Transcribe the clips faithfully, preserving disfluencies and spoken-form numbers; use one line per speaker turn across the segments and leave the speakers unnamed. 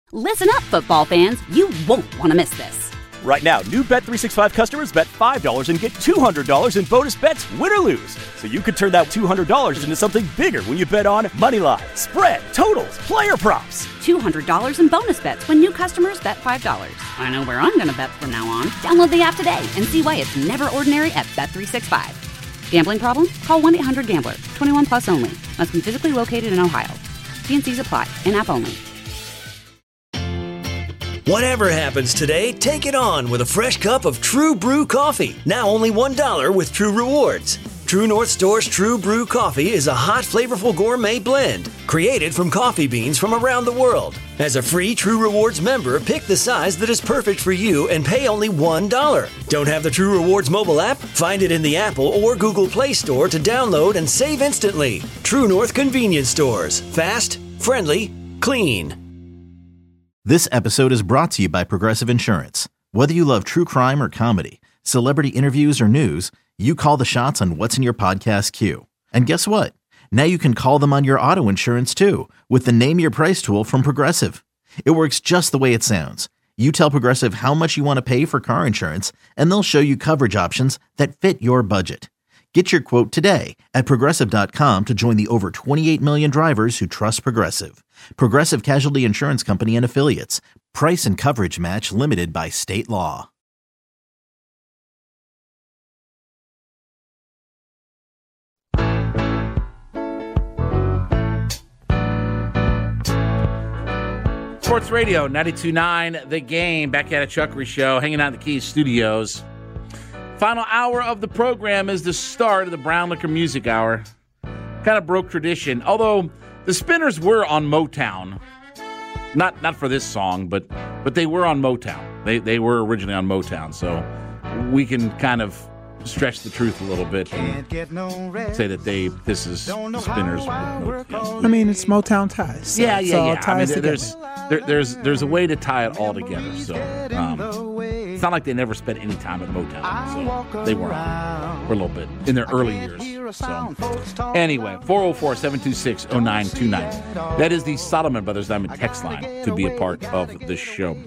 Listen up, football fans. You won't want to miss this.
Right now, new Bet three sixty-five customers bet five dollars and get two hundred dollars in bonus bets, win or lose. So you could turn that two hundred dollars into something bigger when you bet on money line, spread, totals, player props.
two hundred dollars in bonus bets when new customers bet five dollars. I know where I'm going to bet from now on. Download the app today and see why it's never ordinary at Bet three sixty-five. Gambling problem? Call one eight hundred gambler. twenty-one plus only. Must be physically located in Ohio. T and C's apply. In-app only.
Whatever happens today, take it on with a fresh cup of True Brew coffee. Now only one dollar with True Rewards. True North Store's True Brew coffee is a hot, flavorful gourmet blend created from coffee beans from around the world. As a free True Rewards member, pick the size that is perfect for you and pay only one dollar. Don't have the True Rewards mobile app? Find it in the Apple or Google Play Store to download and save instantly. True North Convenience Stores. Fast, friendly, clean.
This episode is brought to you by Progressive Insurance. Whether you love true crime or comedy, celebrity interviews or news, you call the shots on what's in your podcast queue. And guess what? Now you can call them on your auto insurance too with the Name Your Price tool from Progressive. It works just the way it sounds. You tell Progressive how much you want to pay for car insurance, and they'll show you coverage options that fit your budget. Get your quote today at Progressive dot com to join the over twenty-eight million drivers who trust Progressive. Progressive Casualty Insurance Company and Affiliates. Price and coverage match limited by state law.
Sports Radio ninety-two point nine, The Game. Back at a Chuckery Show, hanging out in the Keys Studios. Final hour of the program is the start of the Brown Liquor Music Hour. Kind of broke tradition, although the Spinners were on Motown. Not not for this song, but but they were on Motown. They they were originally on Motown, so we can kind of stretch the truth a little bit and say that they this is the Spinners. With Motown.
I mean, it's Motown ties. So
yeah, yeah, yeah. I mean,
together.
there's there, there's there's a way to tie it all together. So um, it's not like they never spent any time at Motown. So they were on for a little bit in their early years. So anyway, four oh four, seven two six, oh nine two nine. That is the Solomon Brothers Diamond text line to be a part of this show.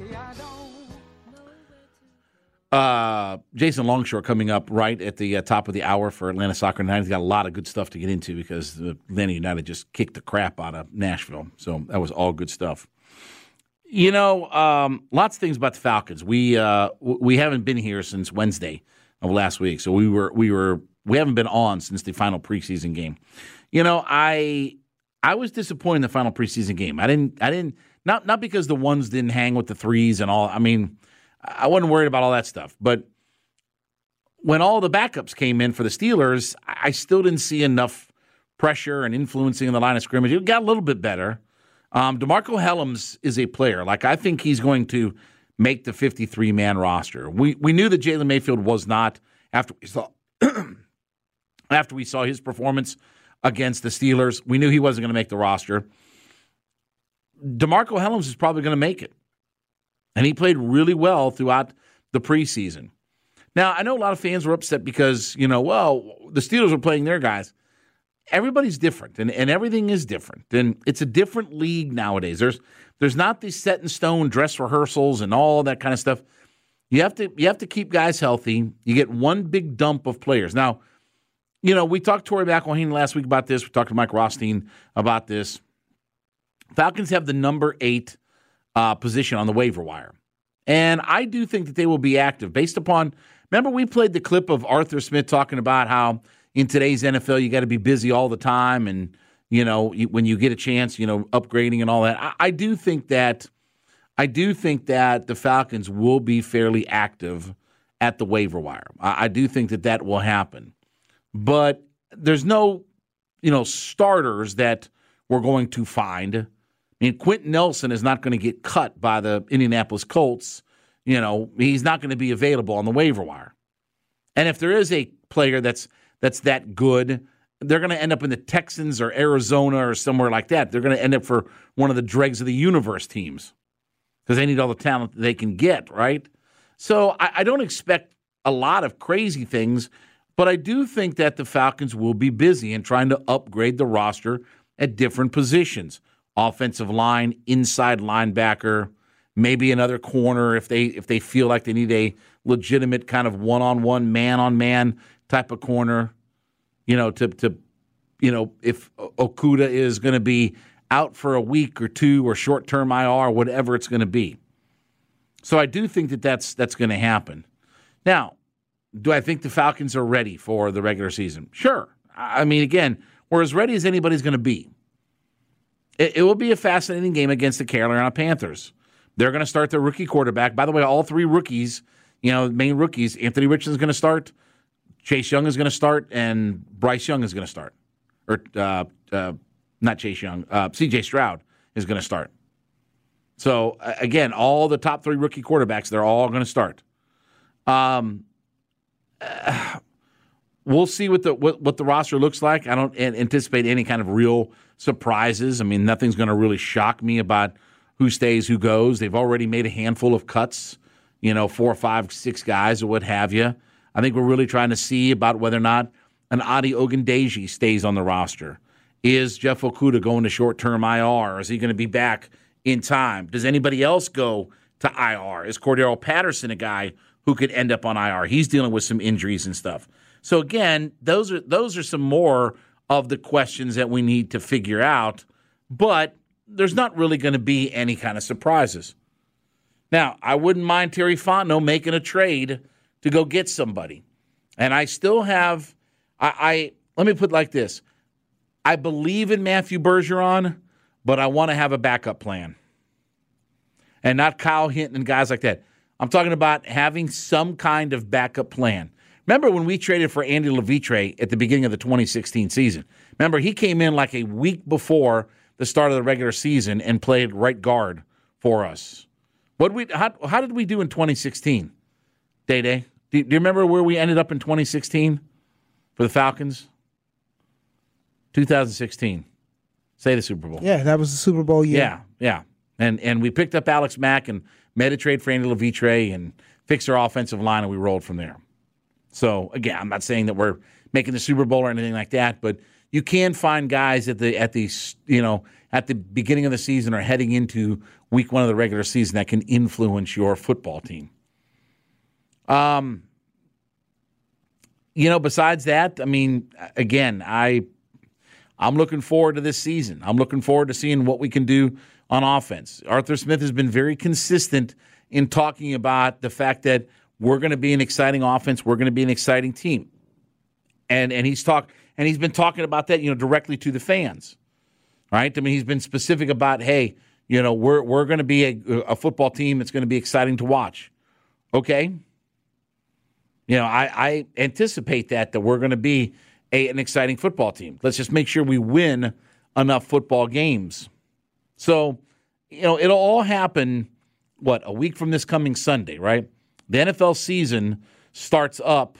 Uh, Jason Longshore coming up right at the uh, top of the hour for Atlanta Soccer Night. He's got a lot of good stuff to get into because the Atlanta United just kicked the crap out of Nashville. So that was all good stuff. You know, um, lots of things about the Falcons. We uh, we haven't been here since Wednesday of last week, so we were we were we haven't been on since the final preseason game. You know, I I was disappointed in the final preseason game. I didn't I didn't not not because the ones didn't hang with the threes and all. I mean, I wasn't worried about all that stuff. But when all the backups came in for the Steelers, I still didn't see enough pressure and influencing in the line of scrimmage. It got a little bit better. Um, DeMarco Hellams is a player. Like, I think he's going to make the fifty-three man roster. We we knew that Jalen Mayfield was not after we saw after we saw his performance against the Steelers. We knew he wasn't going to make the roster. DeMarco Hellams is probably going to make it. And he played really well throughout the preseason. Now, I know a lot of fans were upset because, you know, well, the Steelers were playing their guys. Everybody's different, and, and everything is different. And it's a different league nowadays. There's there's not these set-in-stone dress rehearsals and all that kind of stuff. You have to you have to keep guys healthy. You get one big dump of players. Now, you know, we talked to Torrey McElhaney last week about this. We talked to Mike Rothstein about this. Falcons have the number eight uh, position on the waiver wire. And I do think that they will be active based upon – remember we played the clip of Arthur Smith talking about how in today's N F L you got to be busy all the time and, you know, you, when you get a chance, you know, upgrading and all that. I, I do think that I do think that the Falcons will be fairly active at the waiver wire. I, I do think that that will happen. But there's no, you know, starters that we're going to find. I mean, Quentin Nelson is not going to get cut by the Indianapolis Colts. You know, he's not going to be available on the waiver wire. And if there is a player that's that's that good, they're going to end up in the Texans or Arizona or somewhere like that. They're going to end up for one of the dregs of the universe teams because they need all the talent that they can get, right? So I, I don't expect a lot of crazy things, but I do think that the Falcons will be busy in trying to upgrade the roster at different positions. offensive line, inside linebacker, maybe another corner if they if they feel like they need a legitimate kind of one-on-one, man-on-man type of corner. You know, to to you know, if Okudah is going to be out for a week or two or short-term I R, whatever it's going to be. So I do think that that's that's going to happen. Now, do I think the Falcons are ready for the regular season? Sure. I mean, again, we're as ready as anybody's going to be. It, it will be a fascinating game against the Carolina Panthers. They're going to start their rookie quarterback. By the way, all three rookies, you know, main rookies, Anthony Richardson is going to start, Chase Young is going to start, and Bryce Young is going to start. Or uh, uh, not Chase Young, uh, C J Stroud is going to start. So, uh, again, all the top three rookie quarterbacks, they're all going to start. Um, uh, we'll see what the what, what the roster looks like. I don't anticipate any kind of real surprises. I mean, nothing's going to really shock me about who stays, who goes. They've already made a handful of cuts, you know, four, five, six guys or what have you. I think we're really trying to see about whether or not an Adi Ogundeji stays on the roster. Is Jeff Okudah going to short-term I R? Or is he going to be back in time? Does anybody else go to I R? Is Cordero Patterson a guy who could end up on I R? He's dealing with some injuries and stuff. So, again, those are those are some more of the questions that we need to figure out. But there's not really going to be any kind of surprises. Now, I wouldn't mind Terry Fontenot making a trade to go get somebody. And I still have I, I let me put it like this. I believe in Matthew Bergeron, but I want to have a backup plan. And not Kyle Hinton and guys like that. I'm talking about having some kind of backup plan. Remember when we traded for Andy Levitre at the beginning of the twenty sixteen season? Remember, he came in like a week before the start of the regular season and played right guard for us. What we how, how did we do in twenty sixteen, Day-Day? Do, do you remember where we ended up in twenty sixteen for the Falcons? twenty sixteen. Say the Super Bowl.
Yeah, that was the Super Bowl year.
Yeah, yeah. And and we picked up Alex Mack and made a trade for Andy Levitre and fixed our offensive line, and we rolled from there. So, again, I'm not saying that we're making the Super Bowl or anything like that, but you can find guys at the at the you know at the beginning of the season or heading into week one of the regular season that can influence your football team. Um, you know, besides that, I mean, again, I I'm looking forward to this season. I'm looking forward to seeing what we can do on offense. Arthur Smith has been very consistent in talking about the fact that we're going to be an exciting offense. We're going to be an exciting team, and and he's talk and he's been talking about that, you know, directly to the fans, right? I mean, he's been specific about, hey, you know, we're we're going to be a, a football team that's going to be exciting to watch. Okay, you know, I, I anticipate that that we're going to be a, an exciting football team. Let's just make sure we win enough football games. So, you know, it'll all happen. What, a week from this coming Sunday, right? The N F L season starts up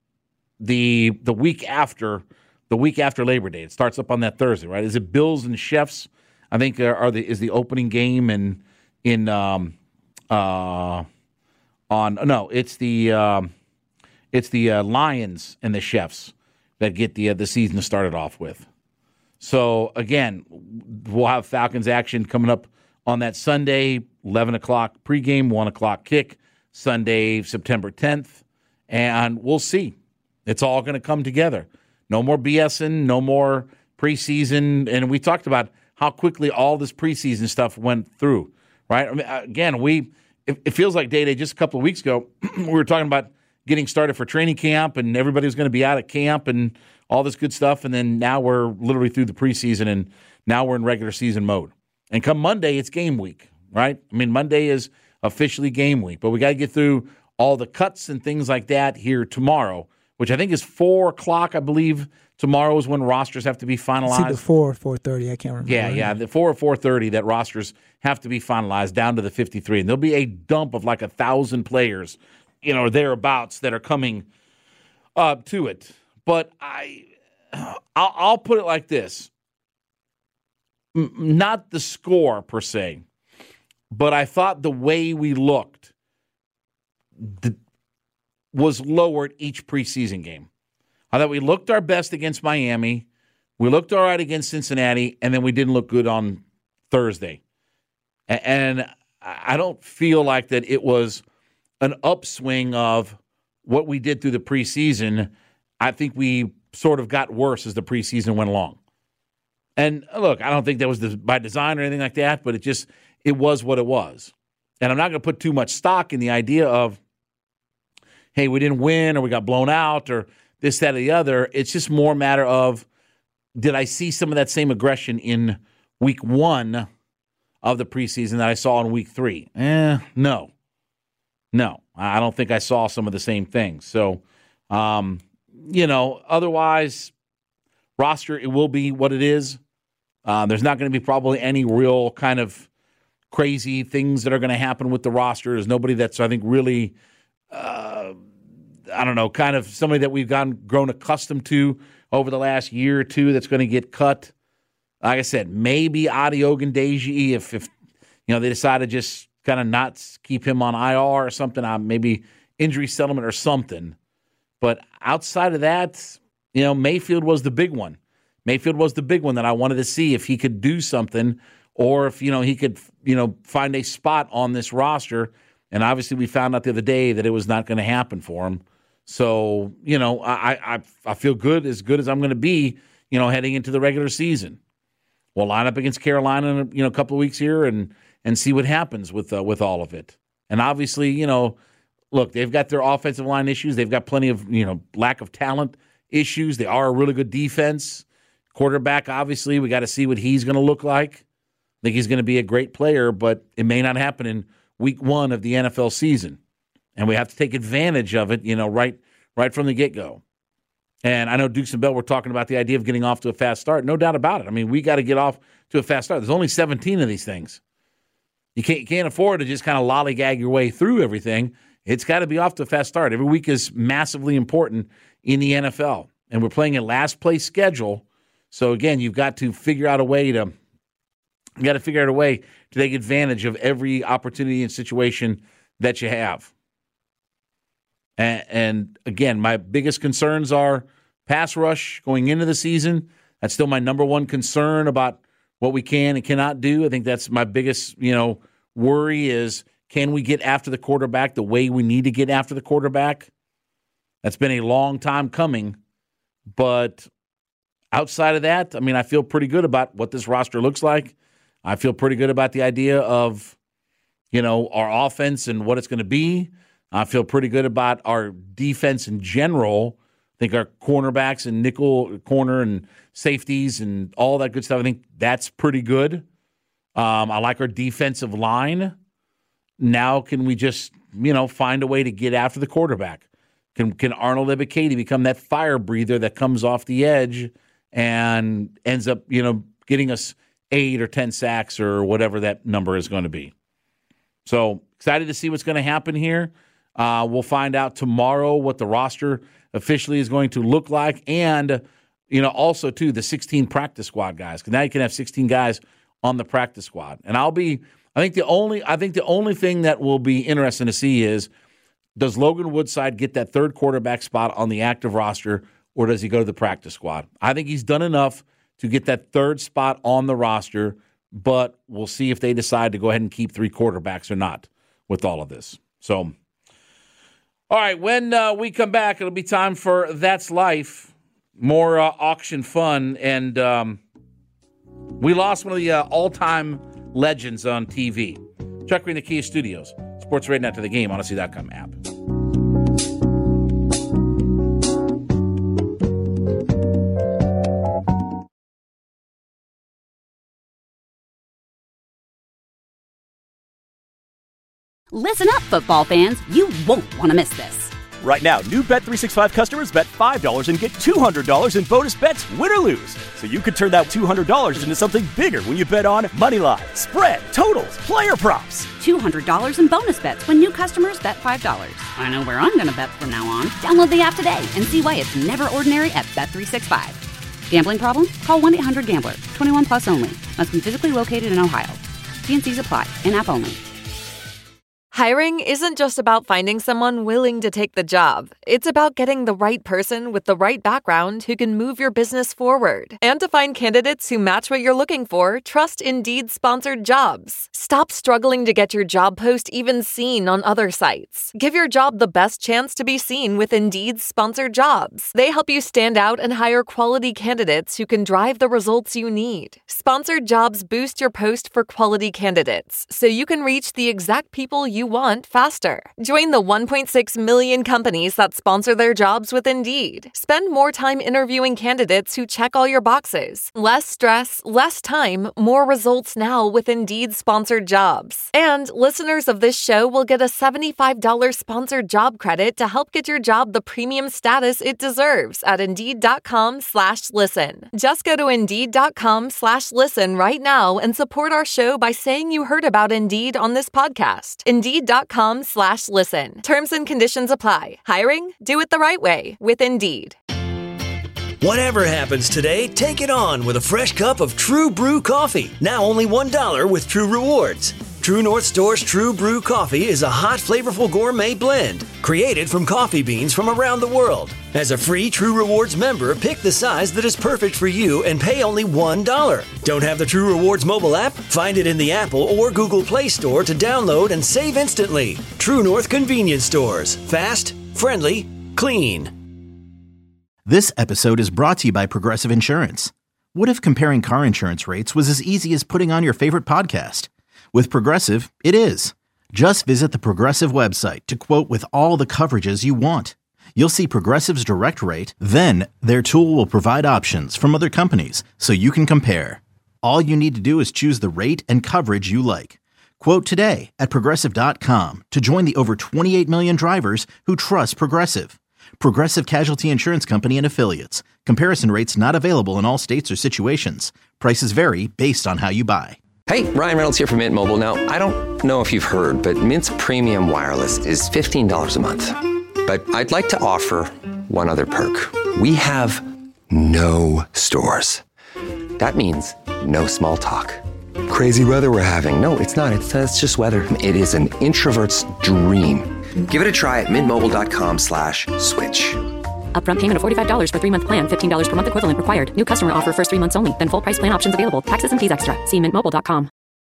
the the week after the week after Labor Day. It starts up on that Thursday, right? Is it Bills and Chiefs? I think are, are the is the opening game in in um uh on no, it's the um, it's the uh, Lions and the Chiefs that get the uh, the season started off with. So again, we'll have Falcons action coming up on that Sunday, eleven o'clock pregame, one o'clock kick. Sunday, September tenth, and we'll see. It's all going to come together. No more BSing, no more preseason, and we talked about how quickly all this preseason stuff went through, right? I mean, again, we it, it feels like Day-Day just a couple of weeks ago, we were talking about getting started for training camp, and everybody was going to be out at camp and all this good stuff, and then now we're literally through the preseason, and now we're in regular season mode. And come Monday, it's game week, right? I mean, Monday is officially game week, but we got to get through all the cuts and things like that here tomorrow, which I think is four o'clock. I believe tomorrow is when rosters have to be finalized.
It's either four or four thirty. I can't remember.
Yeah, yeah, the four or four thirty that rosters have to be finalized down to the fifty-three, and there'll be a dump of like a thousand players, you know, thereabouts that are coming uh, to it. But I, I'll, I'll put it like this: M- not the score per se. But I thought the way we looked th- was lowered each preseason game. I thought we looked our best against Miami. We looked all right against Cincinnati, and then we didn't look good on Thursday. And I don't feel like that it was an upswing of what we did through the preseason. I think we sort of got worse as the preseason went along. And look, I don't think that was by design or anything like that, but it just, it was what it was. And I'm not going to put too much stock in the idea of, hey, we didn't win or we got blown out or this, that, or the other. It's just more a matter of, did I see some of that same aggression in week one of the preseason that I saw in week three? Eh, no. No, I don't think I saw some of the same things. So, um, you know, otherwise, roster, it will be what it is. Uh, there's not going to be probably any real kind of crazy things that are going to happen with the roster. There's nobody that's, I think, really, uh, I don't know, kind of somebody that we've gotten grown accustomed to over the last year or two that's going to get cut. Like I said, maybe Adi Ogundeji if, if you know, they decide to just kind of not keep him on I R or something, uh, maybe injury settlement or something. But outside of that, you know, Mayfield was the big one. Mayfield was the big one that I wanted to see if he could do something or if, you know, he could, you know, find a spot on this roster. And obviously we found out the other day that it was not going to happen for him. So, you know, I, I, I feel good, as good as I'm going to be, you know, heading into the regular season. We'll line up against Carolina in a, you know, a couple of weeks here and and see what happens with uh, with all of it. And obviously, you know, look, they've got their offensive line issues. They've got plenty of, you know, lack of talent issues. They are a really good defense. Quarterback, obviously, we got to see what he's going to look like. I think he's going to be a great player, but it may not happen in week one of the N F L season. And we have to take advantage of it, you know, right right from the get-go. And I know Dukes and Bell were talking about the idea of getting off to a fast start. No doubt about it. I mean, we got to get off to a fast start. There's only seventeen of these things. You can't, you can't afford to just kind of lollygag your way through everything. It's got to be off to a fast start. Every week is massively important in the N F L. And we're playing a last-place schedule. So, again, you've got to figure out a way to you got to figure out a way to take advantage of every opportunity and situation that you have. And, and again, my biggest concerns are pass rush going into the season. That's still my number one concern about what we can and cannot do. I think that's my biggest, you know, worry is, can we get after the quarterback the way we need to get after the quarterback? That's been a long time coming. But outside of that, I mean, I feel pretty good about what this roster looks like. I feel pretty good about the idea of, you know, our offense and what it's going to be. I feel pretty good about our defense in general. I think our cornerbacks and nickel corner and safeties and all that good stuff, I think that's pretty good. Um, I like our defensive line. Now can we just, you know, find a way to get after the quarterback? Can can Arnold Ebiketie become that fire breather that comes off the edge and ends up, you know, getting us eight or ten sacks or whatever that number is going to be? So excited to see what's going to happen here. Uh, we'll find out tomorrow what the roster officially is going to look like, and you know, also too the sixteen practice squad guys. Because now you can have sixteen guys on the practice squad, and I'll be. I think the only. I think the only thing that will be interesting to see is, does Logan Woodside get that third quarterback spot on the active roster, or does he go to the practice squad? I think he's done enough to get that third spot on the roster, but we'll see if they decide to go ahead and keep three quarterbacks or not with all of this. So. All right, when uh, we come back, it'll be time for That's Life, more uh, auction fun, and um, we lost one of the uh, all-time legends on T V. Chuck Green, the Kia Studios, Sports Radio Net to the Game, Odyssey dot com app.
Listen up, football fans. You won't want to miss this.
Right now, new Bet three sixty-five customers bet five dollars and get two hundred dollars in bonus bets, win or lose. So you could turn that two hundred dollars into something bigger when you bet on Moneyline, spread, totals, player props.
two hundred dollars in bonus bets when new customers bet five dollars. I know where I'm going to bet from now on. Download the app today and see why it's never ordinary at Bet three sixty-five. Gambling problem? Call one eight hundred gambler. twenty-one plus only. Must be physically located in Ohio. T and C's apply. In-app only.
Hiring isn't just about finding someone willing to take the job. It's about getting the right person with the right background who can move your business forward. And to find candidates who match what you're looking for, trust Indeed-sponsored jobs. Stop struggling to get your job post even seen on other sites. Give your job the best chance to be seen with Indeed-sponsored jobs. They help you stand out and hire quality candidates who can drive the results you need. Sponsored jobs boost your post for quality candidates, so you can reach the exact people you want faster. Join the one point six million companies that sponsor their jobs with Indeed. Spend more time interviewing candidates who check all your boxes. Less stress, less time, more results now with Indeed-sponsored jobs. And listeners of this show will get a seventy-five dollars sponsored job credit to help get your job the premium status it deserves at Indeed.com slash listen. Just go to Indeed.com slash listen right now and support our show by saying you heard about Indeed on this podcast. Indeed.com slash listen. Terms and conditions apply. Hiring? Do it the right way with Indeed.
Whatever happens today, take it on with a fresh cup of True Brew coffee. Now only one dollar with True Rewards. True North Store's True Brew coffee is a hot, flavorful gourmet blend created from coffee beans from around the world. As a free True Rewards member, pick the size that is perfect for you and pay only one dollar. Don't have the True Rewards mobile app? Find it in the Apple or Google Play Store to download and save instantly. True North Convenience Stores. Fast, friendly, clean.
This episode is brought to you by Progressive Insurance. What if comparing car insurance rates was as easy as putting on your favorite podcast? With Progressive, it is. Just visit the Progressive website to quote with all the coverages you want. You'll see Progressive's direct rate, then their tool will provide options from other companies so you can compare. All you need to do is choose the rate and coverage you like. Quote today at Progressive dot com to join the over twenty-eight million drivers who trust Progressive. Progressive Casualty Insurance Company and Affiliates. Comparison rates not available in all states or situations. Prices vary based on how you buy.
Hey, Ryan Reynolds here from Mint Mobile. Now, I don't know if you've heard, but Mint's premium wireless is fifteen dollars a month. But I'd like to offer one other perk. We have no stores. That means no small talk. Crazy weather we're having. No, it's not. It's, uh, it's just weather. It is an introvert's dream. Give it a try at mintmobile.com slash switch.
Upfront payment of forty-five dollars for three-month plan, fifteen dollars per month equivalent required. New customer offer first three months only. Then full price plan options available. Taxes and fees extra. See mint mobile dot com.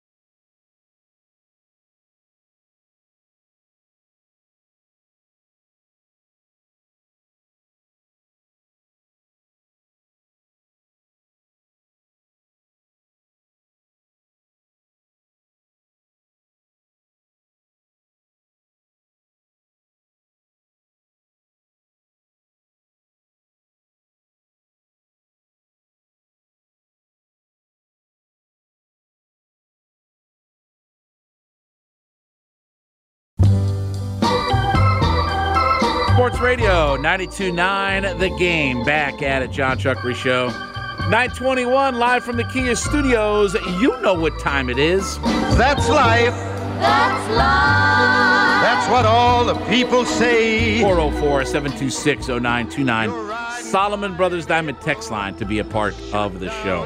Sports Radio ninety-two point nine The Game, back at it. John Chuckery Show. nine twenty-one, live from the Kia Studios. You know what time it is.
That's life.
That's life.
That's what all the people say.
four oh four, seven two six, oh nine two nine. Solomon Brothers Diamond text line to be a part of the show.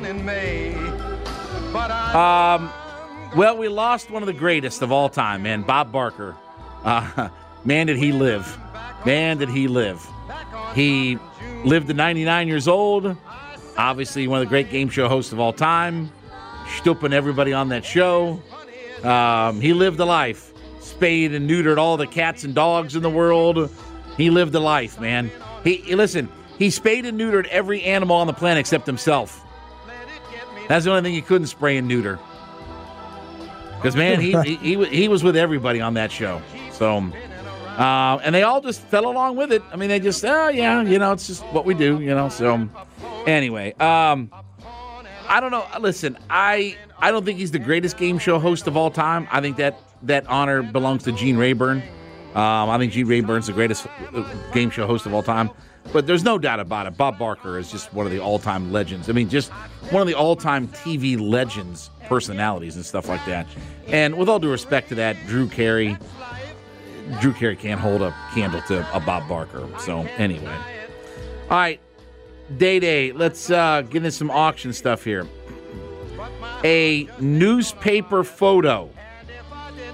Um, well, we lost one of the greatest of all time, man, Bob Barker. Uh, man, did he live. Man, did he live. He lived to ninety-nine years old. Obviously, one of the great game show hosts of all time. Stooping everybody on that show. Um, he lived a life. Spayed and neutered all the cats and dogs in the world. He lived a life, man. He, he listen, he spayed and neutered every animal on the planet except himself. That's the only thing he couldn't spray and neuter. Because, man, he, he, he, he was with everybody on that show. So... Uh, and they all just fell along with it. I mean, they just, oh, yeah, you know, it's just what we do, you know. So, anyway, um, I don't know. Listen, I I don't think he's the greatest game show host of all time. I think that that honor belongs to Gene Rayburn. Um, I think Gene Rayburn's the greatest game show host of all time. But there's no doubt about it. Bob Barker is just one of the all-time legends. I mean, just one of the all-time T V legends, personalities and stuff like that. And with all due respect to that, Drew Carey... Drew Carey can't hold a candle to a Bob Barker. So, anyway. All right. Day Day. Let's uh, get into some auction stuff here. A newspaper photo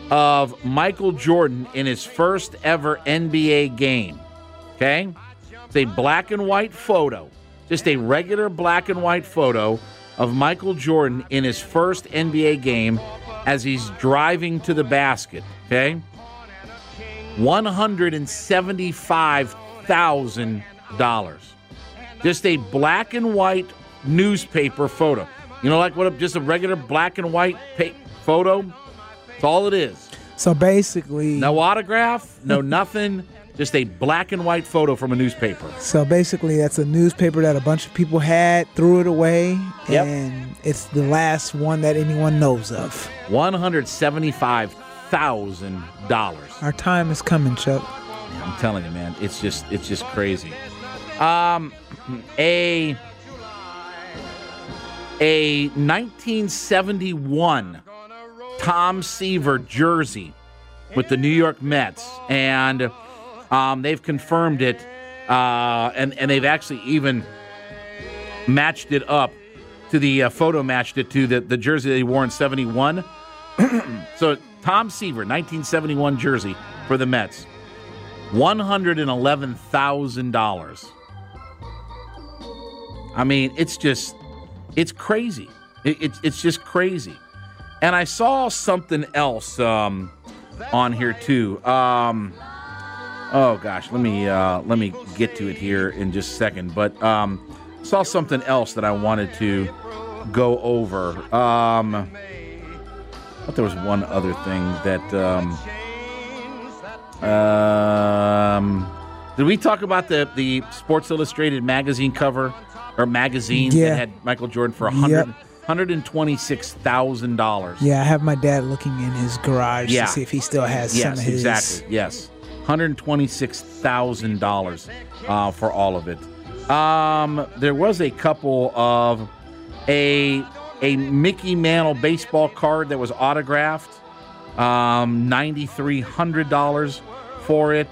of Michael Jordan in his first ever N B A game. Okay? It's a black and white photo, just a regular black and white photo of Michael Jordan in his first N B A game as he's driving to the basket. Okay? one hundred seventy-five thousand dollars. Just a black and white newspaper photo. You know, like what? Just a regular black and white pa- photo? That's all it is.
So basically...
No autograph, no nothing. Just a black and white photo from a newspaper.
So basically, that's a newspaper that a bunch of people had, threw it away,
Yep.
and it's the last one that anyone knows of.
one hundred seventy-five thousand dollars.
Our time is coming, Chuck.
Yeah, I'm telling you, man, it's just it's just crazy. Um, a a nineteen seventy-one Tom Seaver jersey with the New York Mets, and um, they've confirmed it, uh, and and they've actually even matched it up to the uh, photo matched it to the, the jersey they wore in seventy-one. So Tom Seaver, nineteen seventy-one jersey for the Mets, one hundred eleven thousand dollars. I mean, it's just, it's crazy. It, it's it's just crazy. And I saw something else um, on here too. Um, oh gosh, let me uh, let me get to it here in just a second. But um, saw something else that I wanted to go over. Um, I thought there was one other thing that. Um, um, did we talk about the the Sports Illustrated magazine cover or magazine
Yeah.
that had Michael Jordan for a hundred?
Yep.
one hundred twenty-six thousand dollars.
Yeah, I have my dad looking in his garage
Yeah.
to see if he still has
Yes,
some of his.
exactly. Yes. one hundred twenty-six thousand dollars uh, for all of it. Um, there was a couple of a a Mickey Mantle baseball card that was autographed. Um, nine thousand three hundred dollars for it.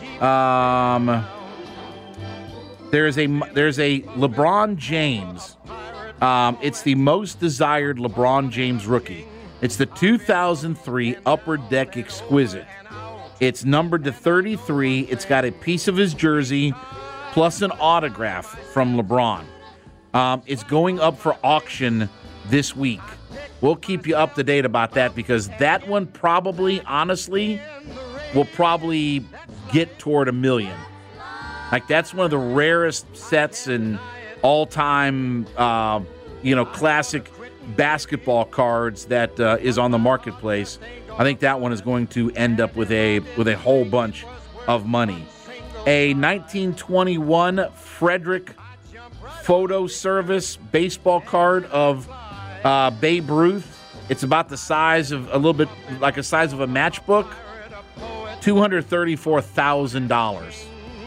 Um, there's a there's a LeBron James. Um, it's the most desired LeBron James rookie. It's the two thousand three Upper Deck Exquisite. It's numbered to thirty-three. It's got a piece of his jersey plus an autograph from LeBron. Um, it's going up for auction this week. We'll keep you up to date about that because that one probably, honestly, will probably get toward a million. Like, that's one of the rarest sets and all-time, uh, you know, classic basketball cards that uh, is on the marketplace. I think that one is going to end up with a with a whole bunch of money. A nineteen twenty-one Frederick Photo Service baseball card of uh, Babe Ruth. It's about the size of a little bit like a size of a matchbook. two hundred thirty-four thousand dollars.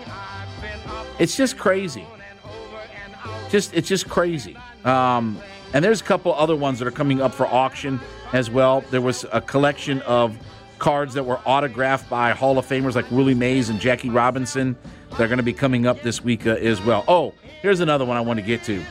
It's just crazy. Just it's just crazy. Um, and there's a couple other ones that are coming up for auction as well. There was a collection of cards that were autographed by Hall of Famers like Willie Mays and Jackie Robinson. They're going to be coming up this week uh, as well. Oh, here's another one I want to get to.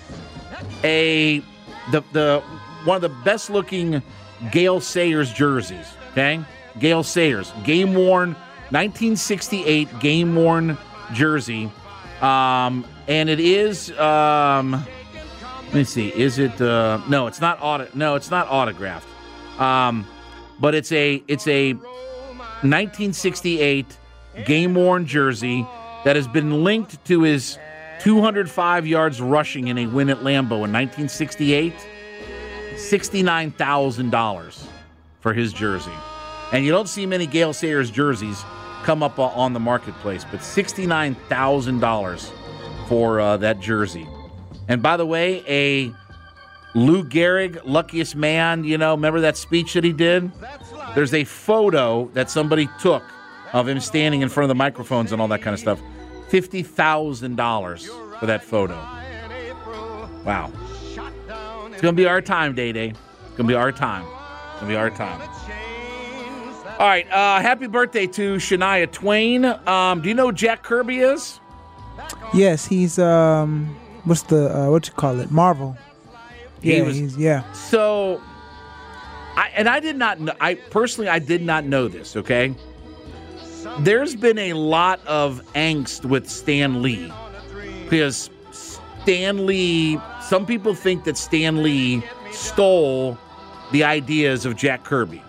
A the the one of the best looking Gale Sayers jerseys. Okay, Gale Sayers, game worn, nineteen sixty-eight game worn jersey. Um, and it is, um, let me see, is it, uh, no, it's not auto, no, it's not autographed. Um, but it's a, it's a nineteen sixty-eight game-worn jersey that has been linked to his two hundred five yards rushing in a win at Lambeau in nineteen sixty-eight. sixty-nine thousand dollars for his jersey. And you don't see many Gale Sayers jerseys come up on the marketplace, but sixty-nine thousand dollars for uh, that jersey. And by the way, a Lou Gehrig, luckiest man, you know, remember that speech that he did? There's a photo that somebody took of him standing in front of the microphones and all that kind of stuff. fifty thousand dollars for that photo. Wow. It's going to be our time, Day Day. It's going to be our time. It's going to be our time. All right, uh, happy birthday to Shania Twain. Um, do you know who Jack Kirby is?
Yes, he's um, what's the uh, what you call it? Marvel.
He
Yeah,
was-
he's, yeah.
So I, and I did not know, I personally, I did not know this, okay? There's been a lot of angst with Stan Lee because Stan Lee, some people think that Stan Lee stole the ideas of Jack Kirby.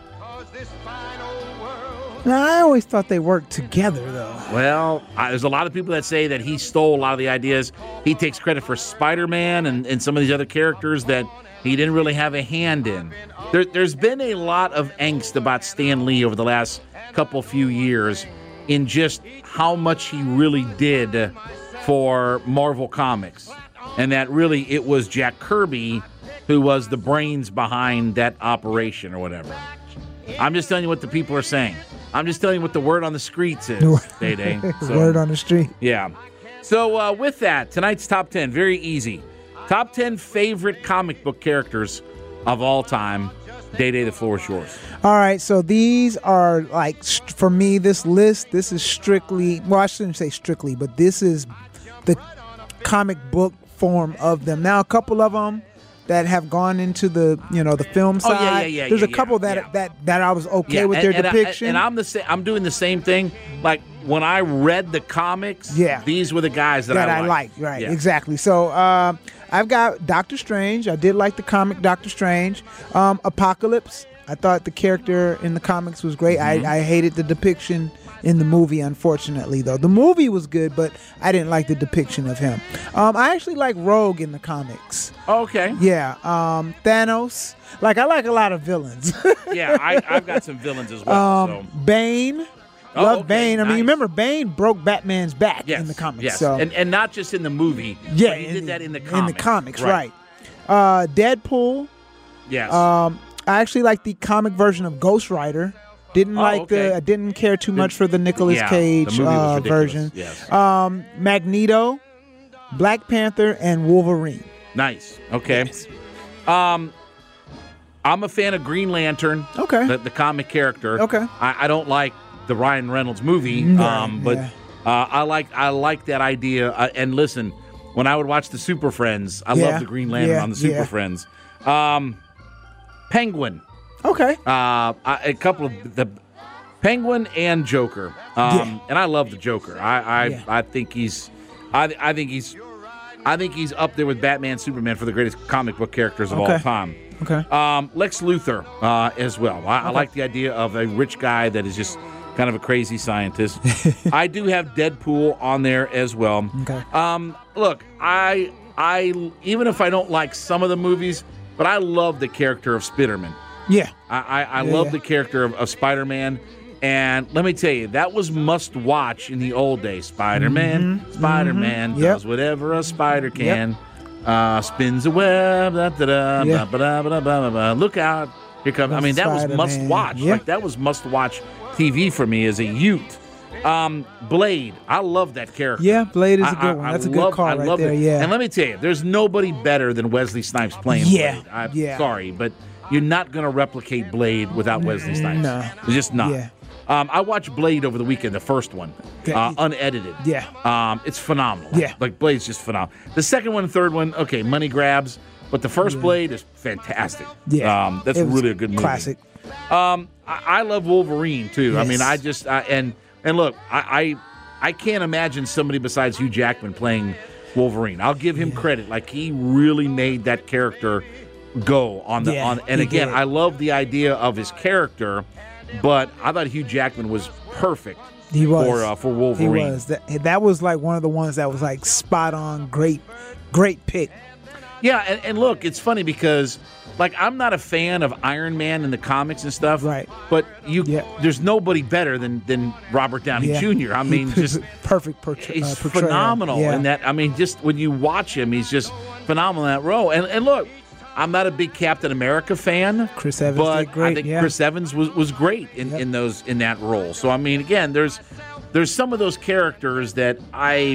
Now, I always thought they worked together, though.
Well, uh, there's a lot of people that say that he stole a lot of the ideas. He takes credit for Spider-Man and, and some of these other characters that he didn't really have a hand in. There, there's been a lot of angst about Stan Lee over the last couple few years in just how much he really did for Marvel Comics. And that really it was Jack Kirby who was the brains behind that operation or whatever. I'm just telling you what the people are saying. I'm just telling you what the word on the streets is, Day-Day. So,
word on the street.
Yeah. So uh, with that, tonight's top ten, very easy. Top ten favorite comic book characters of all time. Day-Day, the floor is yours.
All right, so these are like, for me, this list, this is strictly, well, I shouldn't say strictly, but this is the comic book form of them. Now, a couple of them that have gone into the, you know, the film side.
Oh, yeah, yeah, yeah.
There's
yeah,
a couple
yeah,
that,
yeah.
that that I was okay
yeah,
with
and,
their
and
depiction.
I, and I'm the sa- I'm doing the same thing. Like when I read the comics,
yeah.
these were the guys that,
that
I
I
liked.
liked. Right,
yeah.
exactly. So uh, I've got Doctor Strange. I did like the comic Doctor Strange. Um, Apocalypse. I thought the character in the comics was great.
Mm-hmm.
I, I hated the depiction in the movie, unfortunately, though. The movie was good, but I didn't like the depiction of him. Um, I actually like Rogue in the comics.
Okay.
Yeah. Um, Thanos. Like, I like a lot of villains.
yeah, I, I've got some villains as well.
Um,
so.
Bane.
Oh,
Love
okay,
Bane. I
nice.
mean, remember, Bane broke Batman's back
yes,
in the comics.
Yes,
so.
and, and not just in the movie,
yeah,
but he
in,
did that in the comics.
In the comics,
right.
right. Uh, Deadpool.
Yes.
Um, I actually like the comic version of Ghost Rider. Didn't
oh,
like
okay.
the. I didn't care too much for the Nicolas
yeah,
Cage
the
uh, version.
Yes.
Um, Magneto, Black Panther, and Wolverine.
Nice. Okay.
Yes.
Um, I'm a fan of Green Lantern.
Okay.
The, the comic character.
Okay.
I, I don't like the Ryan Reynolds movie.
Right,
um, but
yeah.
uh, I like I like that idea. Uh, and listen, when I would watch the Super Friends, I
Yeah,
love the Green Lantern
yeah,
on the Super
yeah.
Friends. Um, Penguin.
Okay.
Uh, I, a couple of the Penguin and Joker. Um,
Yeah.
and I love the Joker. I I,
Yeah.
I think he's I I think he's I think he's up there with Batman, Superman for the greatest comic book characters of
Okay.
all time.
Okay.
Um, Lex Luthor uh, as well. I, I like the idea of a rich guy that is just kind of a crazy scientist. I do have Deadpool on there as well.
Okay.
Um, look, I I even if I don't like some of the movies, but I love the character of Spider-Man.
Yeah.
I, I, I
Yeah,
love
yeah.
the character of, of Spider-Man. And let me tell you, that was must watch in the old days. Spider-Man,
Mm-hmm.
Spider-Man
Mhm. Yep.
does whatever a spider can. Uh, spins a web. Da, da, da,
Yeah.
ba, ba, ba, ba, ba, ba. Look out! Here comes. I mean, that was must
Spider-Man.
watch.
Yeah.
Like that was must watch T V for me as a youth. Um, Blade. I love that character.
Yeah, Blade is a
I-
good
I-
one.
I
That's a
love-
good call
I
right
love
there.
it.
Yeah.
And let me tell you, there's nobody better than Wesley Snipes playing
Yeah,
Blade. I'm
yeah.
sorry, but you're not going to replicate Blade without Wesley Snipes.
No.
It's just not.
Yeah.
Um, I watched Blade over the weekend, the first one,
Okay.
uh, unedited.
Yeah.
Um, it's phenomenal.
Yeah.
Like, Blade's just phenomenal. The second one and third one, okay, money grabs, but the first
Yeah.
Blade is fantastic.
Yeah.
Um, that's
It was
really a good movie.
classic.
Um, I, I love Wolverine, too. I
Yes.
mean, I just, I, and, and look, I, I, I can't imagine somebody besides Hugh Jackman playing Wolverine. I'll give him credit. Like, he really made that character go on the
Yeah,
on and
he
again
did.
I love the idea of his character, but I thought Hugh Jackman was perfect
He was.
for uh, for Wolverine.
He was. That, that was like one of the ones that was like spot on, great, great pick.
Yeah, and, and look, it's funny because like I'm not a fan of Iron Man in the comics and stuff.
Right.
But you
Yeah.
there's nobody better than than Robert Downey
Yeah.
Junior I mean, just
perfect portray-
he's
uh, portrayal.
phenomenal
Yeah.
in that. I mean, just when you watch him, he's just phenomenal in that role. And and look, I'm not a big Captain America fan.
Chris Evans
but
did great,
I think
yeah.
Chris Evans was, was great in,
Yep.
in those in that role. So I mean, again, there's there's some of those characters that I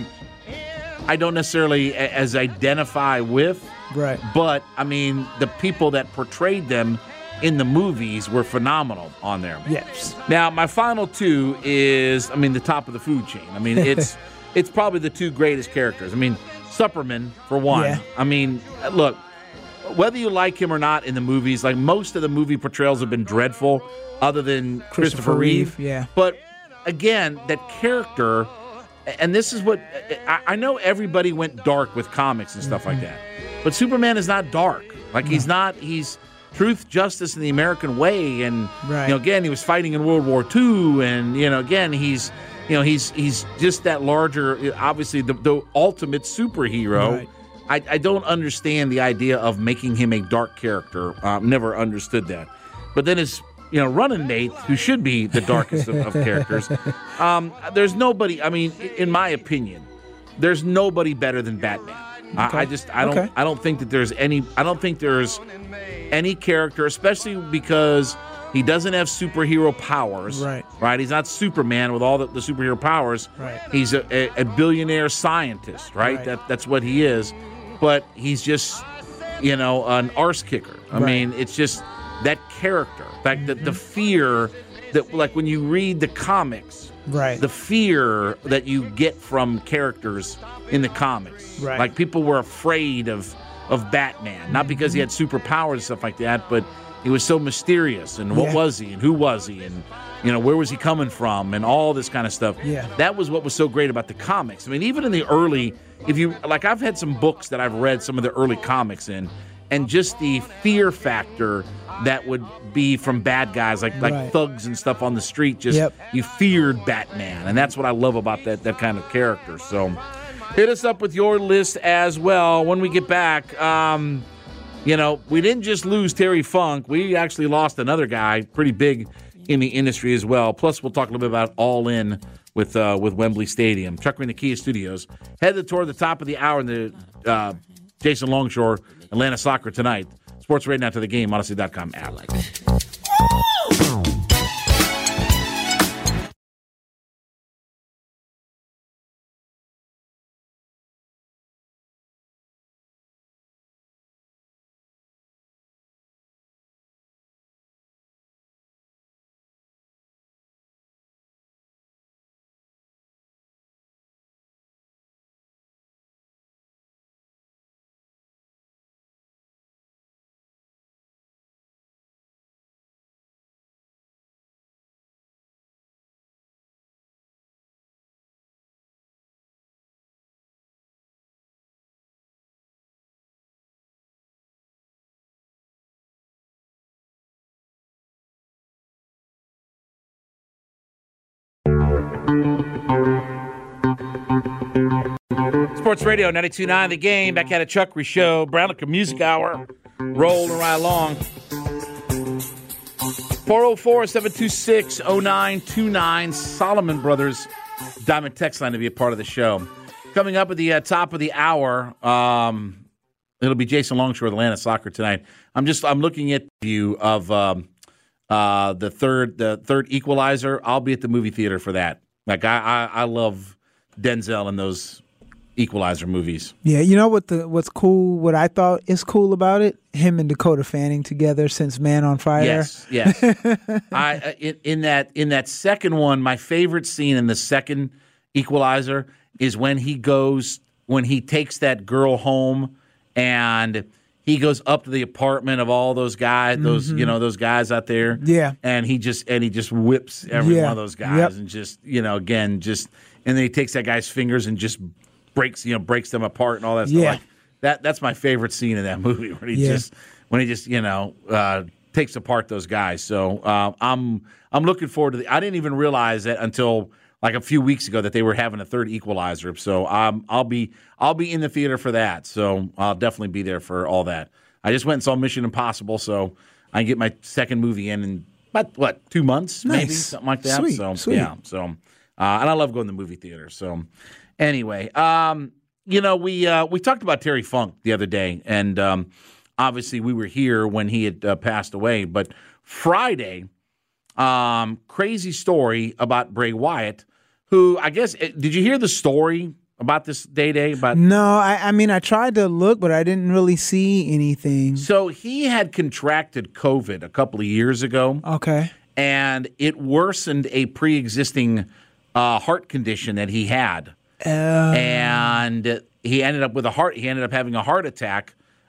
I don't necessarily a- as identify with.
Right.
But I mean, the people that portrayed them in the movies were phenomenal on there.
Yes.
Now, my final two is, I mean, the top of the food chain. I mean, it's it's probably the two greatest characters. I mean, Superman for one.
Yeah.
I mean, look, whether you like him or not in the movies, like most of the movie portrayals have been dreadful, other than Christopher,
Christopher
Reeve.
Reeve, yeah.
But again, that character, and this is what I, I know. Everybody went dark with comics and stuff
Mm-hmm.
like that, but Superman is not dark. Like
No.
he's not. He's truth, justice, and the American way. And
Right.
you know, again, he was fighting in World War Two, and you know, again, he's. You know, he's he's just that larger, obviously the, the ultimate superhero.
Right.
I, I don't understand the idea of making him a dark character. Um, never understood that. But then his, you know, running mate, who should be the darkest of, of characters, um, there's nobody. I mean, in my opinion, there's nobody better than Batman.
Okay.
I, I just I don't
Okay.
I don't think that there's any I don't think there's any character, especially because he doesn't have superhero powers.
Right.
Right. He's not Superman with all the, the superhero powers.
Right.
He's a, a, a billionaire scientist. Right.
Right.
That that's what he is. But he's just, you know, an arse kicker. I
Right.
mean, it's just that character. In fact, the, the fear that, like, when you read the comics,
Right.
the fear that you get from characters in the comics.
Right.
Like, people were afraid of, of Batman, not because he had superpowers and stuff like that, but he was so mysterious. And what
Yeah.
was he? And who was he? And, you know, where was he coming from? And all this kind of stuff.
Yeah.
That was what was so great about the comics. I mean, even in the early, if you, like, I've had some books that I've read some of the early comics in, and just the fear factor that would be from bad guys, like like
Right.
thugs and stuff on the street. Just
Yep.
you feared Batman, and that's what I love about that that kind of character. So, hit us up with your list as well when we get back. Um, you know, we didn't just lose Terry Funk; we actually lost another guy, pretty big in the industry as well. Plus, we'll talk a little bit about All In with uh, with Wembley Stadium. Chuck in the Kia Studios. Headed toward the top of the hour in the uh, Jason Longshore Atlanta Soccer tonight. Sports right now to the game, Odyssey dot com app. Sports Radio ninety-two point nine The Game. Back at a Chuckery Show. Brown Liquor Music Hour. Rolling right along. four oh four, seven two six, oh nine two nine. Solomon Brothers Diamond Text Line to be a part of the show. Coming up at the uh, top of the hour, um, it'll be Jason Longshore with Atlanta Soccer tonight. I'm just I'm looking at the view of um, uh, the third the third Equalizer. I'll be at the movie theater for that. Like I I, I love Denzel in those Equalizer movies.
Yeah, you know what the what's cool, what I thought is cool about it? Him and Dakota Fanning together since Man on Fire.
Yes, yes. I in, in that in that second one, my favorite scene in the second Equalizer is when he goes when he takes that girl home and he goes up to the apartment of all those guys, those
Mhm.
you know, those guys out there.
Yeah.
And he just and he just whips every
Yeah.
one of those guys
Yep.
and just, you know, again, just and then he takes that guy's fingers and just breaks, you know, breaks them apart and all that stuff.
Yeah.
Like, that that's my favorite scene in that movie when he
Yeah.
just when he just, you know, uh, takes apart those guys. So uh, I'm I'm looking forward to the I didn't even realize that until like a few weeks ago that they were having a third Equalizer. So um, I'll be I'll be in the theater for that. So I'll definitely be there for all that. I just went and saw Mission Impossible, so I can get my second movie in in about what two months, maybe
Nice.
something like that.
Sweet,
so
sweet.
yeah, so uh, and I love going to the movie theater. So anyway, um, you know we uh, we talked about Terry Funk the other day, and um, obviously we were here when he had uh, passed away. But Friday, um, crazy story about Bray Wyatt, who I guess did you hear the story about this Day Day about?
No, I, I mean I tried to look, but I didn't really see anything.
So he had contracted COVID a couple of years ago.
Okay.
And it worsened a pre-existing uh, heart condition that he had.
Uh,
And he ended up with a heart. He ended up having a heart attack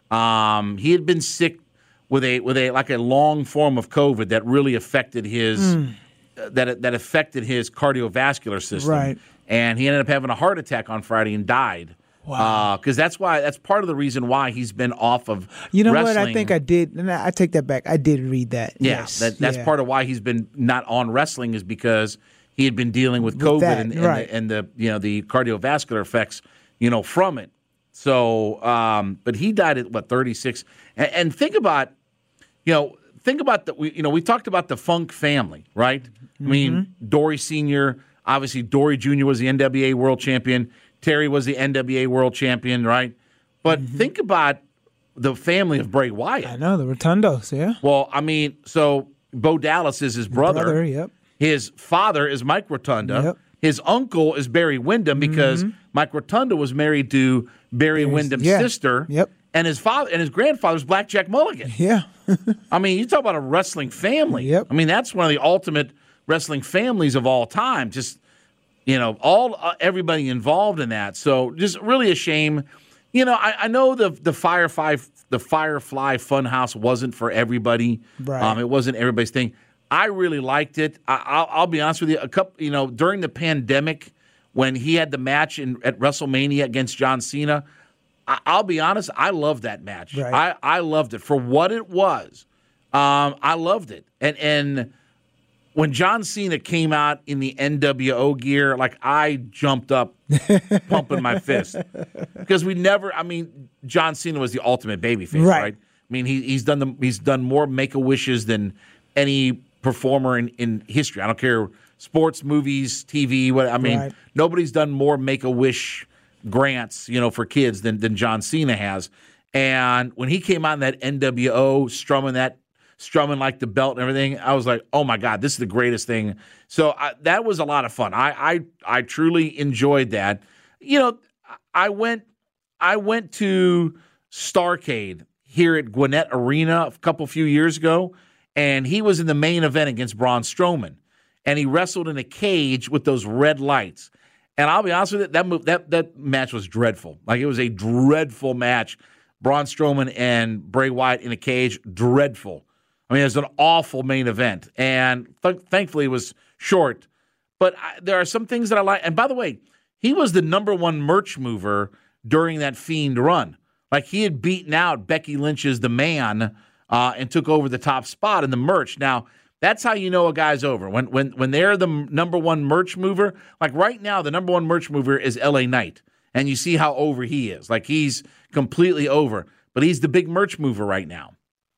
Um, he had been sick with a with a like a long form of COVID that really affected his mm. uh, that that affected his cardiovascular system.
Right.
And he ended up having a heart attack on Friday and died.
Wow.
Because uh, that's why that's part of the reason why he's been off of
You know
wrestling.
what? I think I did. And I take that back. I did read that.
Yeah,
yes.
that, that's
yeah.
part of why he's been not on wrestling is because he had been dealing with,
With
COVID
that,
and, and,
right.
the, and the you know the cardiovascular effects you know from it. So, um, but he died at what thirty-six. And, and think about you know think about the we you know we talked about the Funk family, right? Mm-hmm. I mean, Dory Senior Obviously, Dory Junior was the N W A World Champion. Terry was the N W A World Champion, right? But mm-hmm. think about the family of Bray Wyatt.
I know, the Rotundos, yeah.
Well, I mean, so Bo Dallas is his brother.
brother yep.
His father is Mike Rotunda.
Yep.
His uncle is Barry Windham because
mm-hmm.
Mike Rotunda was married to Barry
There's,
Windham's
yeah.
sister.
Yep.
And his father and his grandfather's Blackjack Mulligan.
Yeah.
I mean, you talk about a wrestling family.
Yep.
I mean, that's one of the ultimate wrestling families of all time. Just You know, all uh, everybody involved in that. So just really a shame. You know, I, I know the the Firefly the Firefly Funhouse wasn't for everybody.
Right.
Um, it wasn't everybody's thing. I really liked it. I, I'll, I'll be honest with you. A couple, you know, during the pandemic when he had the match in at WrestleMania against John Cena, I, I'll be honest. I loved that match.
Right.
I I loved it for what it was. Um, I loved it, and and. When John Cena came out in the N W O gear, like I jumped up, pumping my fist because we never. I mean, John Cena was the ultimate babyface, right. right? I mean, he, he's done the he's done more Make a Wishes than any performer in, in history. I don't care sports, movies, T V. What I mean,
right.
nobody's done more Make a Wish grants, you know, for kids than than John Cena has. And when he came out in that N W O, strumming that. strumming like the belt and everything, I was like, oh, my God, this is the greatest thing. So I, that was a lot of fun. I, I I truly enjoyed that. You know, I went I went to Starrcade here at Gwinnett Arena a couple few years ago, and he was in the main event against Braun Strowman, and he wrestled in a cage with those red lights. And I'll be honest with you, that move, that that match was dreadful. Like, it was a dreadful match. Braun Strowman and Bray Wyatt in a cage, dreadful. I mean, it was an awful main event, and th- thankfully it was short. But I, there are some things that I like. And by the way, he was the number one merch mover during that Fiend run. Like, he had beaten out Becky Lynch's The Man uh, and took over the top spot in the merch. Now, that's how you know a guy's over. When when when they're the number one merch mover, like right now, the number one merch mover is L A Knight, and you see how over he is. Like, he's completely over, but he's the big merch mover right now.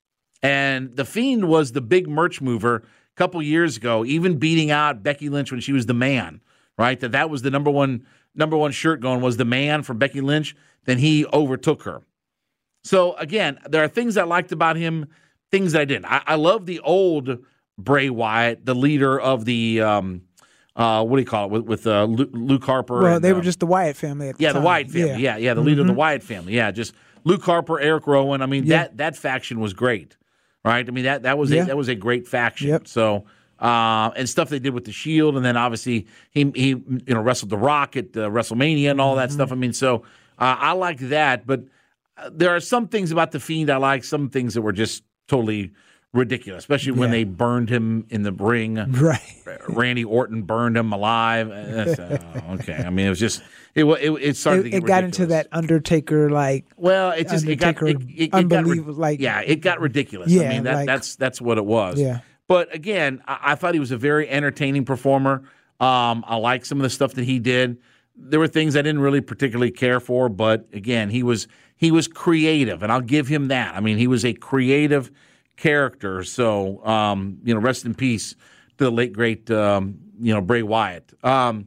And The Fiend was the big merch mover a couple years ago, even beating out Becky Lynch when she was The Man, right? That that was the number one number one shirt going was The Man from Becky Lynch. Then he overtook her. So, again, there are things I liked about him, things that I didn't. I, I love the old Bray Wyatt, the leader of the, um, uh, what do you call it, with, with uh, Luke Harper.
Well,
and,
they were
um,
just the Wyatt family at the
yeah,
time.
the Wyatt family. Yeah, yeah, yeah the leader
mm-hmm.
of the Wyatt family. Yeah, just Luke Harper, Eric Rowan. I mean,
yeah.
that that faction was great. Right, I mean that that was
yeah.
a, that was a great faction.
Yep.
So uh, and stuff they did with the Shield, and then obviously he he you know wrestled The Rock at uh, WrestleMania and all that mm-hmm. stuff. I mean, so uh, I like that, but uh, there are some things about the Fiend I like, some things that were just totally ridiculous, especially when
yeah.
they burned him in the ring.
Right,
Randy Orton burned him alive. Uh, okay, I mean it was just. It it, it started.
It,
to get
it got
ridiculous.
into that Undertaker like.
Well, it just it got it, it, it
unbelievable.
Got,
like
yeah, it got ridiculous.
Yeah,
I mean that,
like,
that's that's what it was.
Yeah.
But again, I, I thought he was a very entertaining performer. Um, I like some of the stuff that he did. There were things I didn't really particularly care for, but again, he was he was creative, and I'll give him that. I mean, he was a creative character. So um, you know, rest in peace to the late great um, you know Bray Wyatt. Um,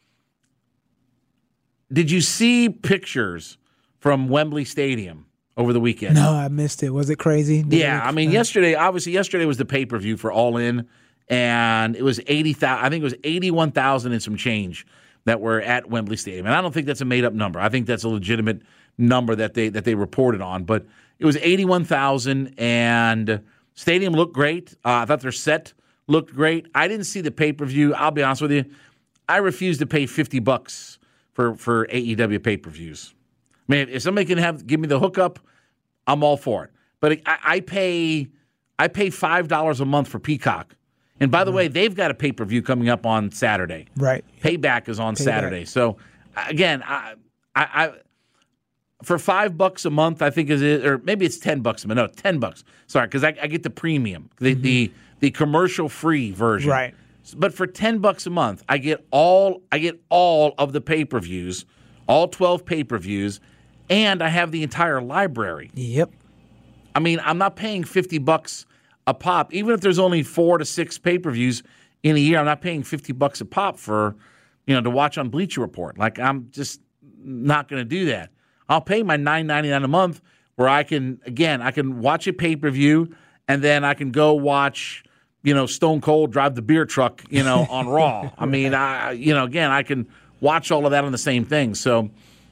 Did you see pictures from Wembley Stadium over the weekend?
No, I missed it. Was it crazy? Did
yeah,
it,
I mean,
uh,
yesterday, obviously, yesterday was the pay-per-view for All In, and it was eighty thousand. I think it was eighty-one thousand and some change that were at Wembley Stadium. And I don't think that's a made-up number. I think that's a legitimate number that they that they reported on. But it was eighty-one thousand, and stadium looked great. Uh, I thought their set looked great. I didn't see the pay-per-view. I'll be honest with you. I refuse to pay fifty bucks for, for A E W pay-per-views. I mean, if somebody can have give me the hookup, I'm all for it. But I, I pay I pay five dollars a month for Peacock. And by the way, they've got a pay-per-view coming up on Saturday.
Right.
Payback is on
Payback.
Saturday. So, again, I, I, I for five bucks a month, I think is it, or maybe it's ten bucks a month. No, ten bucks. Sorry, because I, I get the premium, the, mm-hmm. the the commercial-free version.
Right.
But for ten bucks a month, I get all I get all of the pay-per-views, all twelve pay-per-views, and I have the entire library.
Yep.
I mean, I'm not paying fifty bucks a pop, even if there's only four to six pay-per-views in a year. I'm not paying fifty bucks a pop for, you know, to watch on Bleacher Report. Like, I'm just not going to do that. I'll pay my nine ninety-nine a month where I can, again, I can watch a pay-per-view and then I can go watch, you know, Stone Cold drive the beer truck, you know, on Raw. I mean, I, you know, again, I can watch all of that on the same thing. So,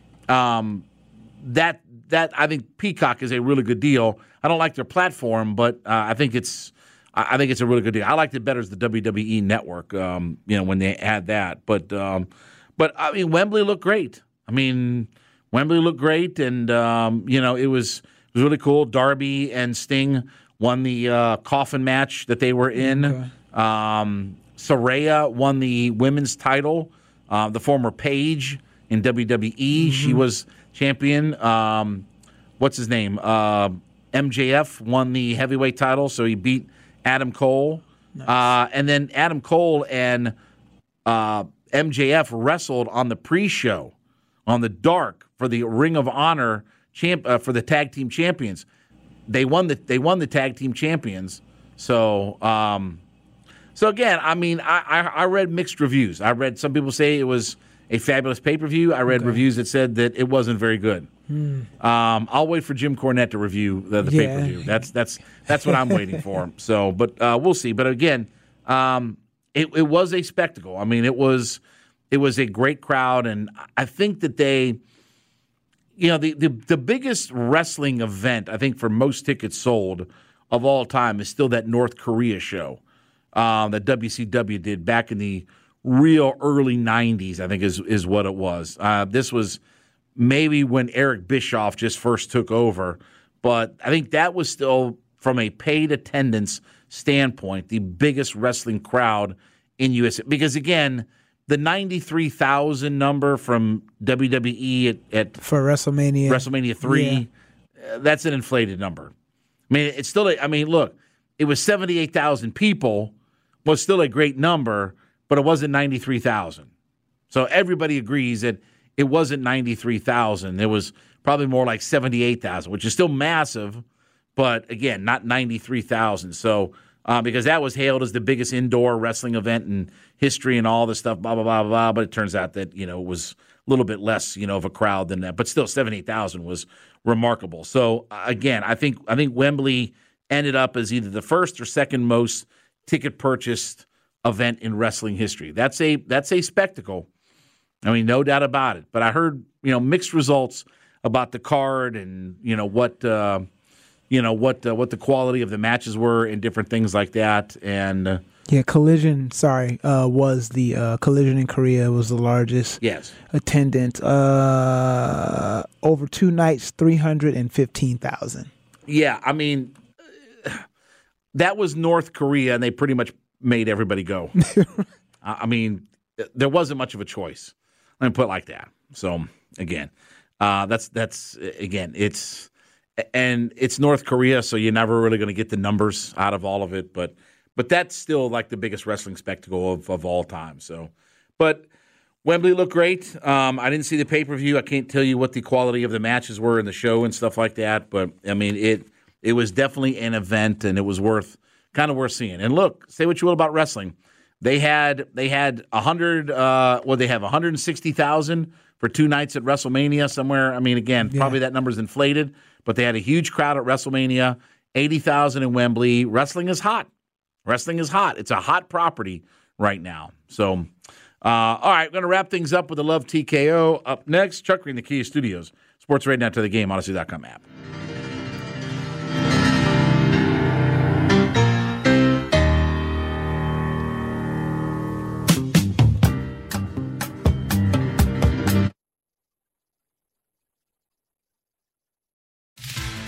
um, that that I think Peacock is a really good deal. I don't like their platform, but uh, I think it's I think it's a really good deal. I liked it better as the W W E Network, um, you know, when they had that. But um, but I mean, Wembley looked great. I mean, Wembley looked great, and um, you know, it was it was really cool. Darby and Sting won the uh, coffin match that they were in. Okay. Um, Saraya won the women's title. Uh, the former Paige in W W E, mm-hmm. she was champion. Um, what's his name? Uh, M J F won the heavyweight title, so he beat Adam Cole. Nice. Uh, and then Adam Cole and uh, M J F wrestled on the pre-show on the Dark for the Ring of Honor champ uh, for the tag team champions. They won the they won the tag team champions. So um, so again, I mean, I, I I read mixed reviews. I read some people say it was a fabulous pay-per-view. I read okay. reviews that said that it wasn't very good. Hmm. Um, I'll wait for Jim Cornette to review the, the yeah. pay-per-view. That's that's that's what I'm waiting for. So, but uh, we'll see. But again, um, it, it was a spectacle. I mean, it was it was a great crowd, and I think that they, you know, the the, the biggest wrestling event I think for most tickets sold of all time is still that North Korea show um, that W C W did back in the real early nineties. I think is is what it was. Uh, this was. Maybe when Eric Bischoff just first took over, but I think that was still, from a paid attendance standpoint, the biggest wrestling crowd in U S A. Because, again, the ninety-three thousand number from W W E at, at
for WrestleMania
WrestleMania three, yeah. uh, that's an inflated number. I mean, it's still, a, I mean, look, it was seventy-eight thousand people, was still a great number, but it wasn't ninety-three thousand. So everybody agrees that it wasn't ninety-three thousand. It was probably more like seventy-eight thousand, which is still massive, but again, not ninety-three thousand. So, uh, because that was hailed as the biggest indoor wrestling event in history and all this stuff, blah, blah, blah, blah. But it turns out that, you know, it was a little bit less, you know, of a crowd than that. But still, seventy-eight thousand was remarkable. So, uh, again, I think I think Wembley ended up as either the first or second most ticket purchased event in wrestling history. That's a that's a spectacle. I mean, no doubt about it. But I heard, you know, mixed results about the card and, you know, what, uh, you know, what uh, what the quality of the matches were and different things like that. And uh,
yeah, Collision, sorry, uh, was the uh, Collision in Korea was the largest
yes.
attendance. Uh, over two nights, three hundred fifteen thousand.
Yeah, I mean, that was North Korea, and they pretty much made everybody go. I mean, there wasn't much of a choice. Let me put it like that. So again, uh, that's that's again, it's and it's North Korea, so you're never really going to get the numbers out of all of it. But but that's still like the biggest wrestling spectacle of, of all time. So, but Wembley looked great. Um, I didn't see the pay per view. I can't tell you what the quality of the matches were in the show and stuff like that. But I mean, it it was definitely an event, and it was worth kind of worth seeing. And look, say what you will about wrestling. They had they had a hundred. Uh, well, they have one hundred sixty thousand for two nights at WrestleMania somewhere. I mean, again, yeah. probably that number's inflated, but they had a huge crowd at WrestleMania. Eighty thousand in Wembley. Wrestling is hot. Wrestling is hot. It's a hot property right now. So, uh, all right, we're going to wrap things up with the Love T K O. Up next, Chuck Green, the Kia Studios, Sports Radio Now to the Game, Odyssey dot com app.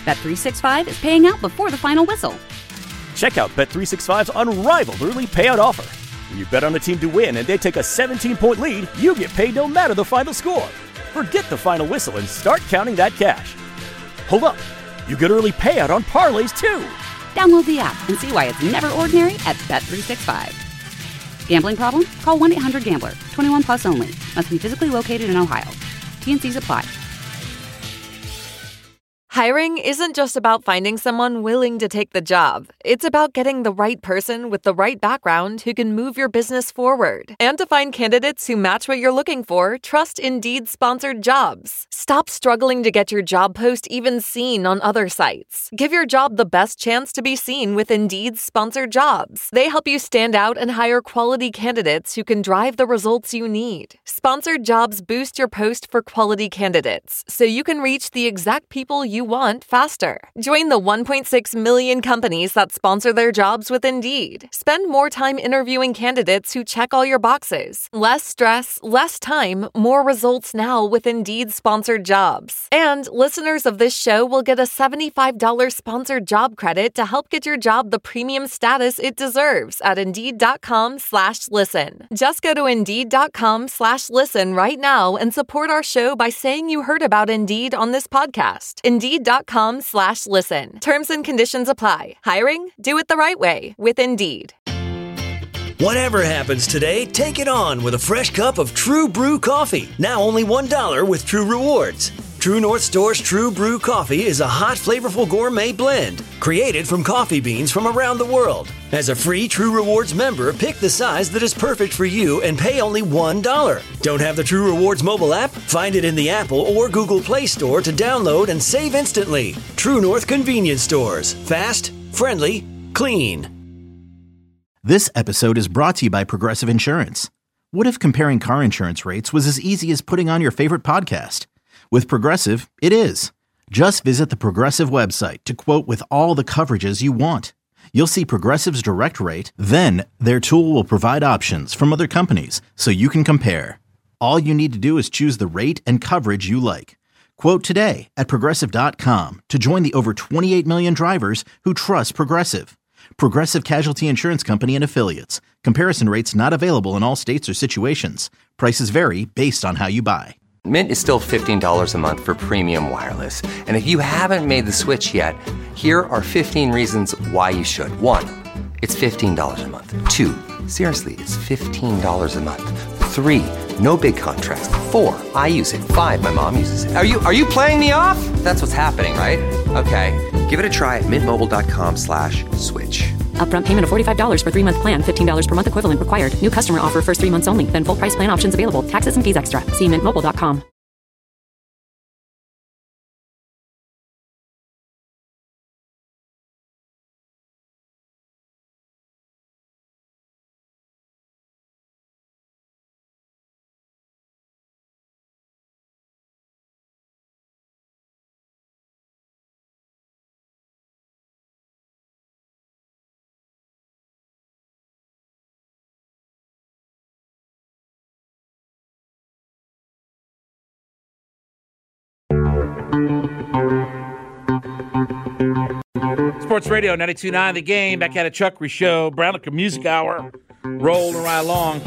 Bet three sixty-five is paying out before the final whistle.
Check out Bet three sixty-five's unrivaled early payout offer. When you bet on a team to win and they take a seventeen-point lead, you get paid no matter the final score. Forget the final whistle and start counting that cash. Hold up. You get early payout on parlays, too.
Download the app and see why it's never ordinary at Bet three sixty-five. Gambling problem? Call one eight hundred gambler. twenty-one plus only. Must be physically located in Ohio. T N Cs apply.
Hiring isn't just about finding someone willing to take the job. It's about getting the right person with the right background who can move your business forward. And to find candidates who match what you're looking for, trust Indeed sponsored jobs. Stop struggling to get your job post even seen on other sites. Give your job the best chance to be seen with Indeed sponsored jobs. They help you stand out and hire quality candidates who can drive the results you need. Sponsored jobs boost your post for quality candidates, so you can reach the exact people you want faster. Join the one point six million companies that sponsor their jobs with Indeed. Spend more time interviewing candidates who check all your boxes. Less stress, less time, more results now with Indeed sponsored jobs. And listeners of this show will get a seventy-five dollars sponsored job credit to help get your job the premium status it deserves at Indeed.com slash listen. Just go to Indeed.com slash listen right now and support our show by saying you heard about Indeed on this podcast. Indeed.com slash listen. Terms and conditions apply. Hiring? Do it the right way with Indeed.
Whatever happens today, take it on with a fresh cup of True Brew coffee. Now only one dollar with True Rewards. True North Store's True Brew coffee is a hot, flavorful gourmet blend created from coffee beans from around the world. As a free True Rewards member, pick the size that is perfect for you and pay only one dollar. Don't have the True Rewards mobile app? Find it in the Apple or Google Play Store to download and save instantly. True North Convenience Stores. Fast, friendly, clean.
This episode is brought to you by Progressive Insurance. What if comparing car insurance rates was as easy as putting on your favorite podcast? With Progressive, it is. Just visit the Progressive website to quote with all the coverages you want. You'll see Progressive's direct rate, then their tool will provide options from other companies so you can compare. All you need to do is choose the rate and coverage you like. Quote today at Progressive dot com to join the over twenty-eight million drivers who trust Progressive. Progressive Casualty Insurance Company and Affiliates. Comparison rates not available in all states or situations. Prices vary based on how you buy.
Mint is still fifteen dollars a month for premium wireless. And if you haven't made the switch yet, here are fifteen reasons why you should. One, it's fifteen dollars a month. Two, seriously, it's fifteen dollars a month. Three, no big contrast. Four, I use it. Five, my mom uses it. Are you are you playing me off? That's what's happening, right? Okay, give it a try at mintmobile.com slash switch.
Upfront payment of forty-five dollars for three-month plan, fifteen dollars per month equivalent required. New customer offer first three months only. Then full price plan options available. Taxes and fees extra. See mint mobile dot com.
Sports Radio ninety-two point nine The Game. Back at a Chuckery Show. Brown Liquor Music Hour. Rolling right along.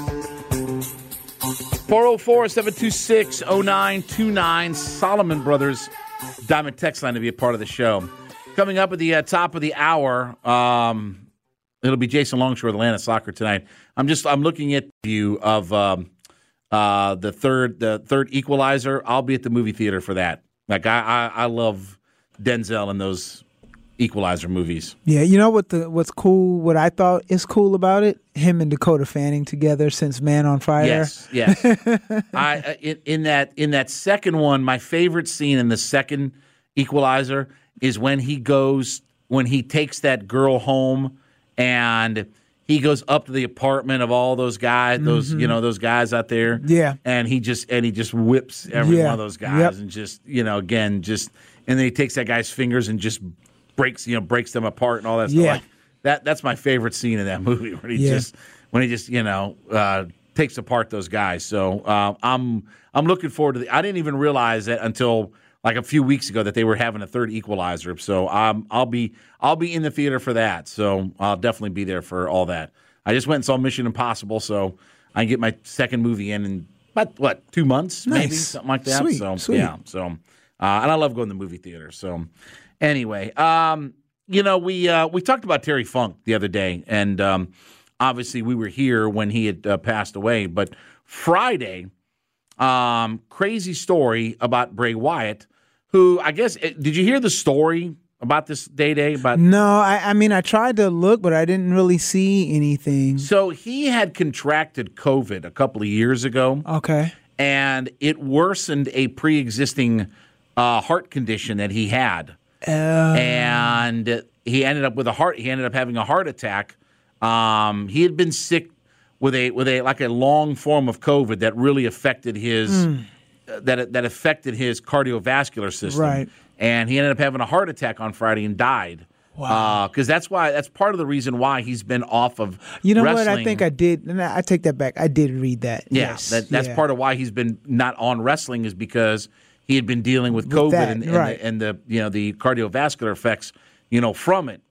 four oh four, seven two six, oh nine two nine. Solomon Brothers Diamond Text Line to be a part of the show. Coming up at the uh, top of the hour, um, it'll be Jason Longshore of Atlanta Soccer tonight. I'm just I'm looking at the view of um, uh, the third the third Equalizer. I'll be at the movie theater for that. Like I I, I love Denzel in those Equalizer movies.
Yeah, you know what the what's cool, what I thought is cool about it? Him and Dakota Fanning together since Man on Fire.
Yes, yes. I in, in that in that second one, my favorite scene in the second Equalizer is when he goes when he takes that girl home and he goes up to the apartment of all those guys, those mm-hmm. you know, those guys out there.
Yeah.
And he just and he just whips every
yeah.
one of those guys
yep.
and just, you know, again, just and then he takes that guy's fingers and just breaks, you know, breaks them apart and all that
yeah.
stuff. Like that that's my favorite scene in that movie when he
yeah.
just when he just, you know, uh, takes apart those guys. So uh, I'm I'm looking forward to the I didn't even realize that until like a few weeks ago that they were having a third Equalizer. So um, I'll be I'll be in the theater for that. So I'll definitely be there for all that. I just went and saw Mission Impossible, so I can get my second movie in in about what two months,
nice.
maybe something like that.
Sweet,
so
sweet.
yeah, so uh, and I love going to the movie theater. So anyway, um, you know we uh, we talked about Terry Funk the other day, and um, obviously we were here when he had uh, passed away, but Friday. Um, crazy story about Bray Wyatt, who I guess, did you hear the story about this Day Day? About
No, I, I mean, I tried to look, but I didn't really see anything.
So he had contracted COVID a couple of years ago.
Okay.
And it worsened a pre-existing uh, heart condition that he had.
Uh,
and he ended up with a heart, he ended up having a heart attack. Um, he had been sick with a with a like a long form of COVID that really affected his mm. uh, that that affected his cardiovascular system,
right?
And he ended up having a heart attack on Friday and died. Wow! Because uh, that's why that's part of the reason why he's been off of.
You know
wrestling.
what? I think I did, and I take that back. I did read that.
Yeah,
yes.
that, that's
yeah.
part of why he's been not on wrestling is because he had been dealing with, with COVID
that,
and, and,
right.
the, and the you know the cardiovascular effects you know from it.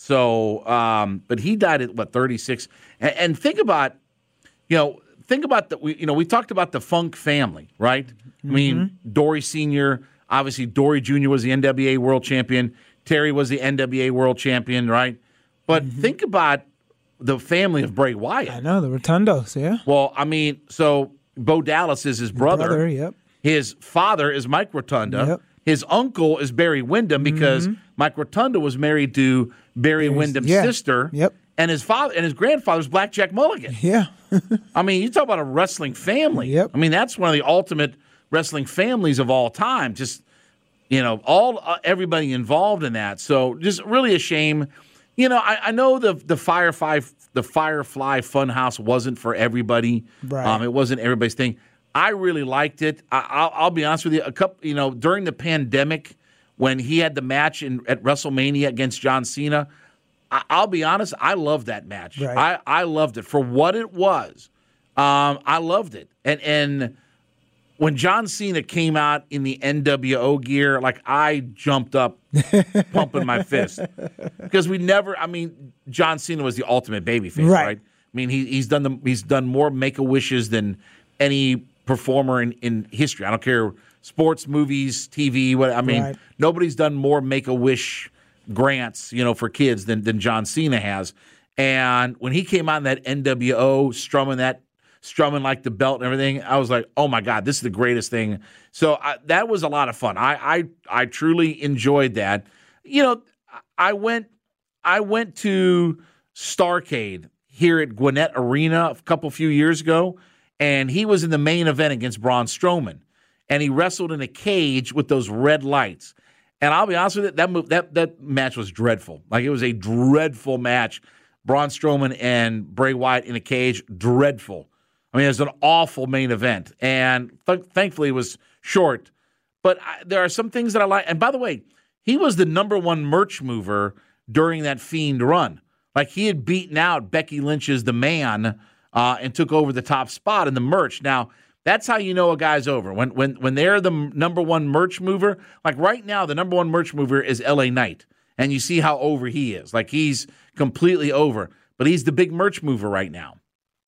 So, um, but he died at what thirty-six, and, and think about. You know, think about the. We, you know, we talked about the Funk family, right? Mm-hmm. I mean, Dory Senior, obviously Dory Junior was the N W A World Champion. Terry was the N W A World Champion, right? But mm-hmm. think about the family of Bray Wyatt.
I know the Rotundos, yeah.
Well, I mean, so Bo Dallas is his brother.
brother yep.
His father is Mike Rotunda.
Yep.
His uncle is Barry Windham because mm-hmm. Mike Rotunda was married to Barry
There's,
Windham's
yeah.
sister.
Yep.
And his father and his grandfather's Blackjack Mulligan.
Yeah.
I mean, you talk about a wrestling family.
Yep.
I mean, that's one of the ultimate wrestling families of all time. Just, you know, all uh, everybody involved in that. So just really a shame. You know, I, I know the the Firefly the Firefly Funhouse wasn't for everybody.
Right.
Um, it wasn't everybody's thing. I really liked it. I, I'll, I'll be honest with you. A couple, you know, during the pandemic when he had the match in at WrestleMania against John Cena. I'll be honest, I loved that match.
Right.
I, I loved it for what it was. Um, I loved it. And and when John Cena came out in the N W O gear, like I jumped up, pumping my fist. Because we never, I mean, John Cena was the ultimate babyface, right. right? I mean, he, he's done the he's done more Make-A-Wishes than any performer in, in history. I don't care, sports, movies, T V, what I mean,
right.
nobody's done more Make-A-Wish grants, you know, for kids than than John Cena has. And when he came out in that N W O, strumming that, strumming like the belt and everything, I was like, oh my God, this is the greatest thing. So I, that was a lot of fun. I, I I truly enjoyed that. You know, I went I went to Starrcade here at Gwinnett Arena a couple few years ago, and he was in the main event against Braun Strowman, and he wrestled in a cage with those red lights. And I'll be honest with you, that move, that that match was dreadful. Like, it was a dreadful match. Braun Strowman and Bray Wyatt in a cage, dreadful. I mean, it was an awful main event. And th- thankfully, it was short. But I, there are some things that I like. And by the way, he was the number one merch mover during that Fiend run. Like, he had beaten out Becky Lynch's The Man uh, and took over the top spot in the merch. Now, that's how you know a guy's over. When when when they're the number one merch mover, like right now, the number one merch mover is L A Knight. And you see how over he is. Like, he's completely over. But he's the big merch mover right now.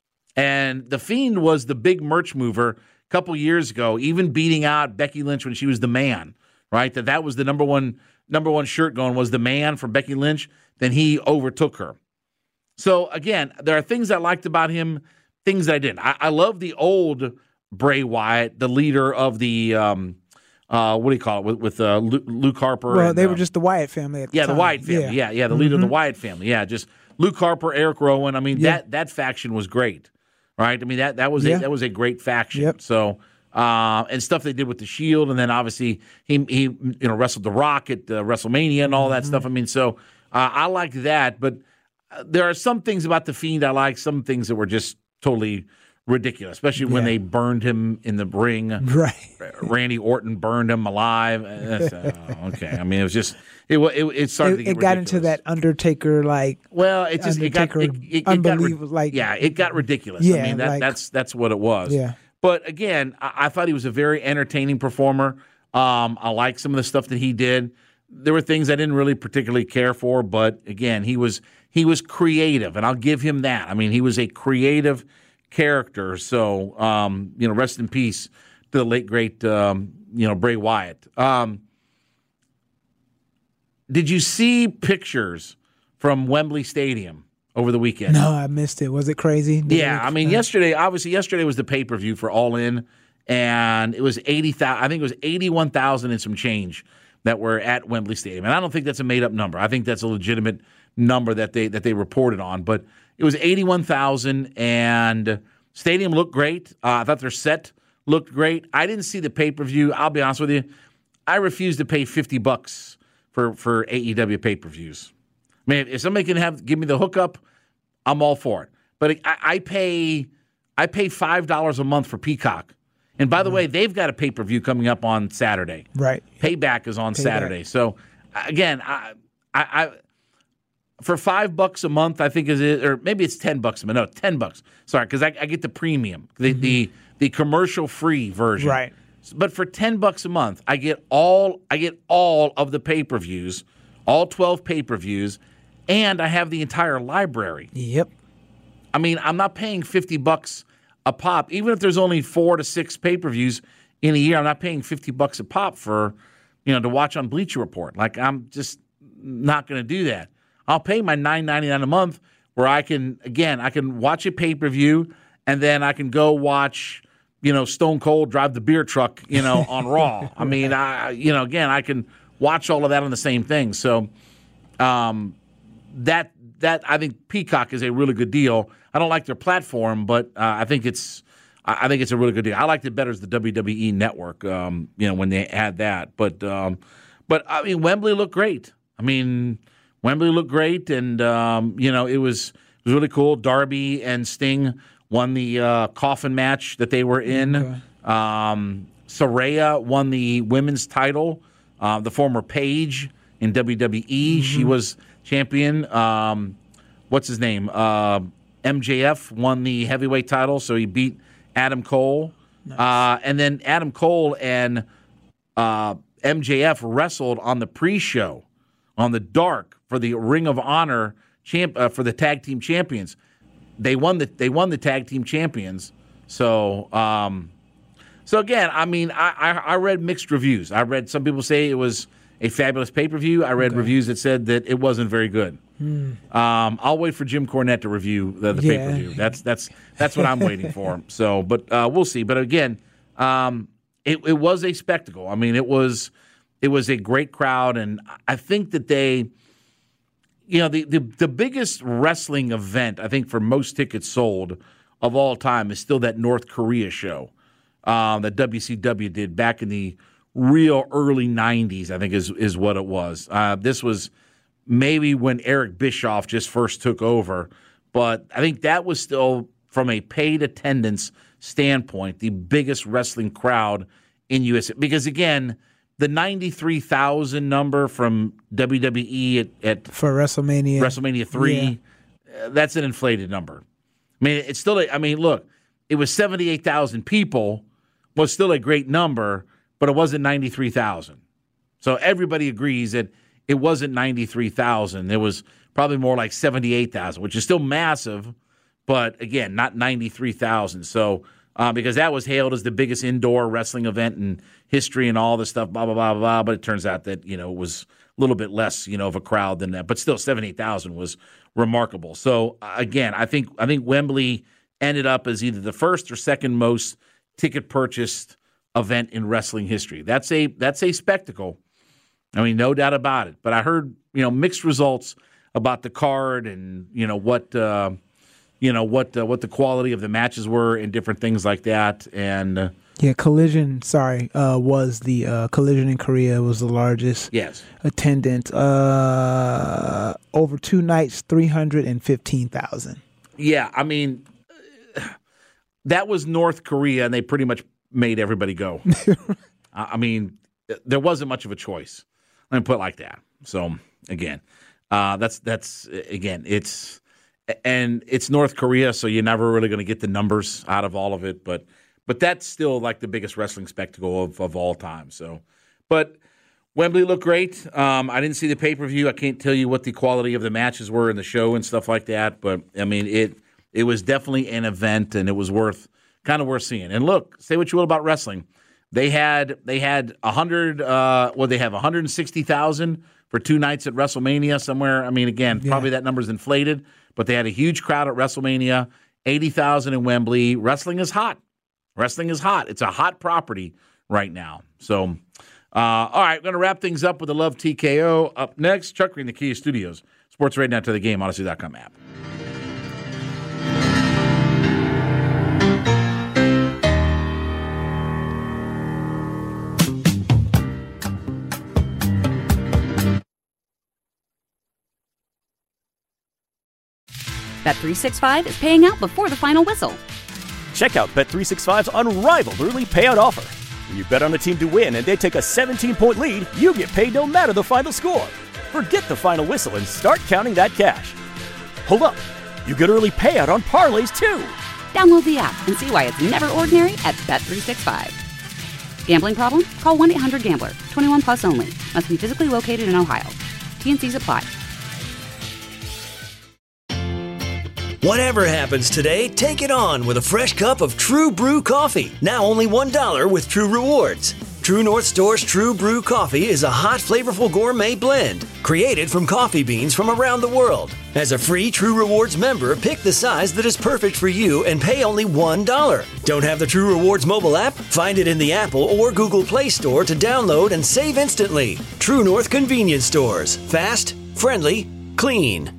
And The Fiend was the big merch mover a couple years ago, even beating out Becky Lynch when she was The Man, right? That that was the number one number one shirt going was The Man for Becky Lynch. Then he overtook her. So, again, there are things I liked about him, things that I didn't. I, I love the old Bray Wyatt, the leader of the, um, uh, what do you call it, with, with uh, Luke Harper.
Well,
and,
they were
uh,
just the Wyatt family at the
yeah,
time.
the Wyatt family. Yeah, yeah, yeah the leader
mm-hmm.
of the Wyatt family. Yeah, just Luke Harper, Eric Rowan. I mean,
yeah.
that that faction was great, right? I mean, that that was
yeah.
a, that was a great faction.
Yep.
So, uh, and stuff they did with the Shield, and then obviously he he you know wrestled The Rock at uh, WrestleMania and all that
mm-hmm.
stuff. I mean, so uh, I like that, but uh, there are some things about the Fiend I like, some things that were just totally ridiculous, especially when
yeah.
they burned him in the ring.
Right.
Randy Orton burned him alive. That's, uh, okay. I mean, it was just, it it, it started
it,
to get
It got
ridiculous.
into that Undertaker, like,
well, it just, it got, it, it, it got,
like,
yeah, it got ridiculous.
Yeah,
I mean, that,
like,
that's, that's what it was.
Yeah.
But again, I, I thought he was a very entertaining performer. Um, I like some of the stuff that he did. There were things I didn't really particularly care for, but again, he was he was creative, and I'll give him that. I mean, he was a creative character. So, um, you know, rest in peace to the late great, um, you know, Bray Wyatt. Um, did you see pictures from Wembley Stadium over the weekend?
No, I missed it. Was it crazy? Did
yeah,
it,
I mean,
uh,
yesterday, obviously, yesterday was the pay-per-view for All In, and it was eighty thousand. I think it was eighty-one thousand and some change that were at Wembley Stadium. And I don't think that's a made-up number. I think that's a legitimate number that they that they reported on. But it was eighty-one thousand, and stadium looked great. Uh, I thought their set looked great. I didn't see the pay-per-view. I'll be honest with you. I refuse to pay fifty bucks for, for A E W pay-per-views. I mean, if somebody can have give me the hookup, I'm all for it. But I, I pay I pay five dollars a month for Peacock. And by the way, they've got a pay-per-view coming up on Saturday.
Right.
Payback is on
Payback.
Saturday. So, again, I, I, I for five bucks a month, I think is it, or maybe it's ten bucks a month. No, ten bucks. Sorry, because I, I get the premium, the mm-hmm. the, the commercial-free version.
Right.
But for ten bucks a month, I get all I get all of the pay-per-views, all twelve pay-per-views, and I have the entire library.
Yep.
I mean, I'm not paying fifty bucks a pop, even if there's only four to six pay-per-views in a year. I'm not paying fifty bucks a pop for, you know, to watch on Bleacher Report. Like, I'm just not going to do that. I'll pay my nine ninety-nine a month where I can, again, I can watch a pay-per-view and then I can go watch, you know, Stone Cold drive the beer truck, you know, on Raw. I mean, I, you know, again, I can watch all of that on the same thing. So, um, that that I think Peacock is a really good deal. I don't like their platform, but uh, I think it's I think it's a really good deal. I liked it better as the W W E Network, um, you know, when they had that. But um, but I mean, Wembley looked great. I mean, Wembley looked great, and um, you know, it was it was really cool. Darby and Sting won the uh, coffin match that they were in. Okay. Um, Saraya won the women's title. Uh, the former Paige in W W E, mm-hmm. she was champion. Um, what's his name? Uh, M J F won the heavyweight title, so he beat Adam Cole. Nice. Uh, and then Adam Cole and uh, M J F wrestled on the pre-show on the Dark for the Ring of Honor champ uh, for the tag team champions. They won the they won the tag team champions. So um, so again, I mean, I, I I read mixed reviews. I read some people say it was a fabulous pay-per-view. I read okay. reviews that said that it wasn't very good. Hmm. Um, I'll wait for Jim Cornette to review the, the yeah. pay-per-view. That's that's that's what I'm waiting for. So, but uh, we'll see. But again, um, it, it was a spectacle. I mean, it was it was a great crowd, and I think that they, you know, the the, the biggest wrestling event I think for most tickets sold of all time is still that North Korea show uh, that W C W did back in the real early nineties. I think is is what it was. Uh, this was. Maybe when Eric Bischoff just first took over. But I think that was still, from a paid attendance standpoint, the biggest wrestling crowd in U S A. Because, again, the ninety-three thousand number from W W E at, at
for WrestleMania
WrestleMania three, yeah. uh, that's an inflated number. I mean, it's still, a, I mean, look, it was seventy-eight thousand people, was still a great number, but it wasn't ninety-three thousand. So everybody agrees that it wasn't ninety-three thousand. It was probably more like seventy-eight thousand, which is still massive, but again, not ninety-three thousand. So, uh, because that was hailed as the biggest indoor wrestling event in history and all this stuff, blah, blah, blah, blah. But it turns out that, you know, it was a little bit less, you know, of a crowd than that. But still, seventy-eight thousand was remarkable. So, uh, again, I think I think Wembley ended up as either the first or second most ticket purchased event in wrestling history. That's a that's a spectacle. I mean, no doubt about it. But I heard, you know, mixed results about the card and, you know, what, uh, you know, what uh, what the quality of the matches were and different things like that. And uh,
yeah, Collision, sorry, uh, was the uh, Collision in Korea was the largest
yes.
attendance. Uh, over two nights, three hundred fifteen thousand.
Yeah, I mean, that was North Korea, and they pretty much made everybody go. I mean, there wasn't much of a choice. Let me put it like that. So again, uh, that's that's again, it's and it's North Korea, so you're never really going to get the numbers out of all of it. But but that's still like the biggest wrestling spectacle of, of all time. So But Wembley looked great. Um, I didn't see the pay-per-view. I can't tell you what the quality of the matches were in the show and stuff like that. But, I mean, it it was definitely an event, and it was worth kind of worth seeing. And look, say what you will about wrestling. They had they had one hundred, uh, well, they have one hundred sixty thousand for two nights at WrestleMania somewhere. I mean, again, yeah. probably that number's inflated, but they had a huge crowd at WrestleMania, eighty thousand in Wembley. Wrestling is hot. Wrestling is hot. It's a hot property right now. So, uh, all right, we're going to wrap things up with the Love T K O. Up next, Chuck Green, the Kia Studios. Sports right now to the game, Odyssey dot com app.
Bet three sixty-five is paying out before the final whistle.
Check out Bet three sixty-five's unrivaled early payout offer. When you bet on a team to win and they take a seventeen-point lead, you get paid no matter the final score. Forget the final whistle and start counting that cash. Hold up. You get early payout on parlays, too.
Download the app and see why it's never ordinary at Bet three sixty-five. Gambling problem? Call one eight hundred gambler. twenty-one plus only. Must be physically located in Ohio. T and C's apply.
Whatever happens today, take it on with a fresh cup of True Brew coffee. Now only one dollar with True Rewards. True North Store's True Brew coffee is a hot, flavorful gourmet blend created from coffee beans from around the world. As a free True Rewards member, pick the size that is perfect for you and pay only one dollar. Don't have the True Rewards mobile app? Find it in the Apple or Google Play Store to download and save instantly. True North Convenience Stores. Fast, friendly, clean.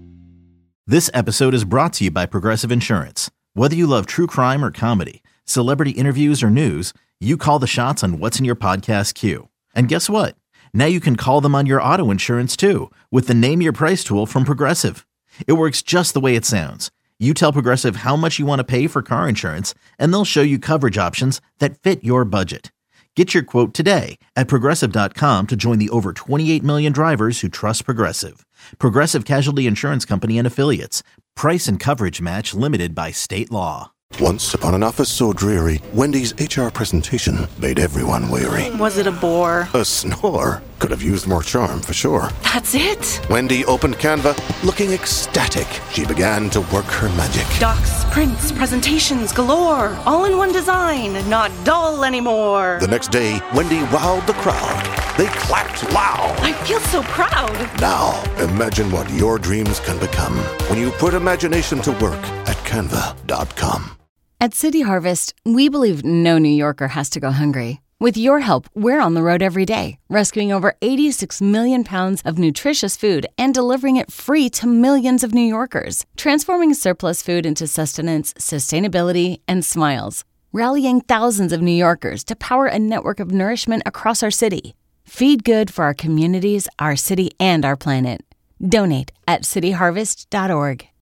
This episode is brought to you by Progressive Insurance. Whether you love true crime or comedy, celebrity interviews or news, you call the shots on what's in your podcast queue. And guess what? Now you can call them on your auto insurance too with the Name Your Price tool from Progressive. It works just the way it sounds. You tell Progressive how much you want to pay for car insurance, and they'll show you coverage options that fit your budget. Get your quote today at Progressive dot com to join the over twenty-eight million drivers who trust Progressive. Progressive Casualty Insurance Company and Affiliates. Price and coverage match limited by state law.
Once upon an office so dreary, Wendy's H R presentation made everyone weary.
Was it a bore?
A snore. Could have used more charm, for sure.
That's it?
Wendy opened Canva, looking ecstatic. She began to work her magic.
Docs, prints, presentations galore. All in one design, not dull anymore.
The next day, Wendy wowed the crowd. They clapped loud.
I feel so proud.
Now, imagine what your dreams can become when you put imagination to work at canva dot com.
At City Harvest, we believe no New Yorker has to go hungry. With your help, we're on the road every day, rescuing over eighty-six million pounds of nutritious food and delivering it free to millions of New Yorkers, transforming surplus food into sustenance, sustainability, and smiles, rallying thousands of New Yorkers to power a network of nourishment across our city. Feed good for our communities, our city, and our planet. Donate at city harvest dot org.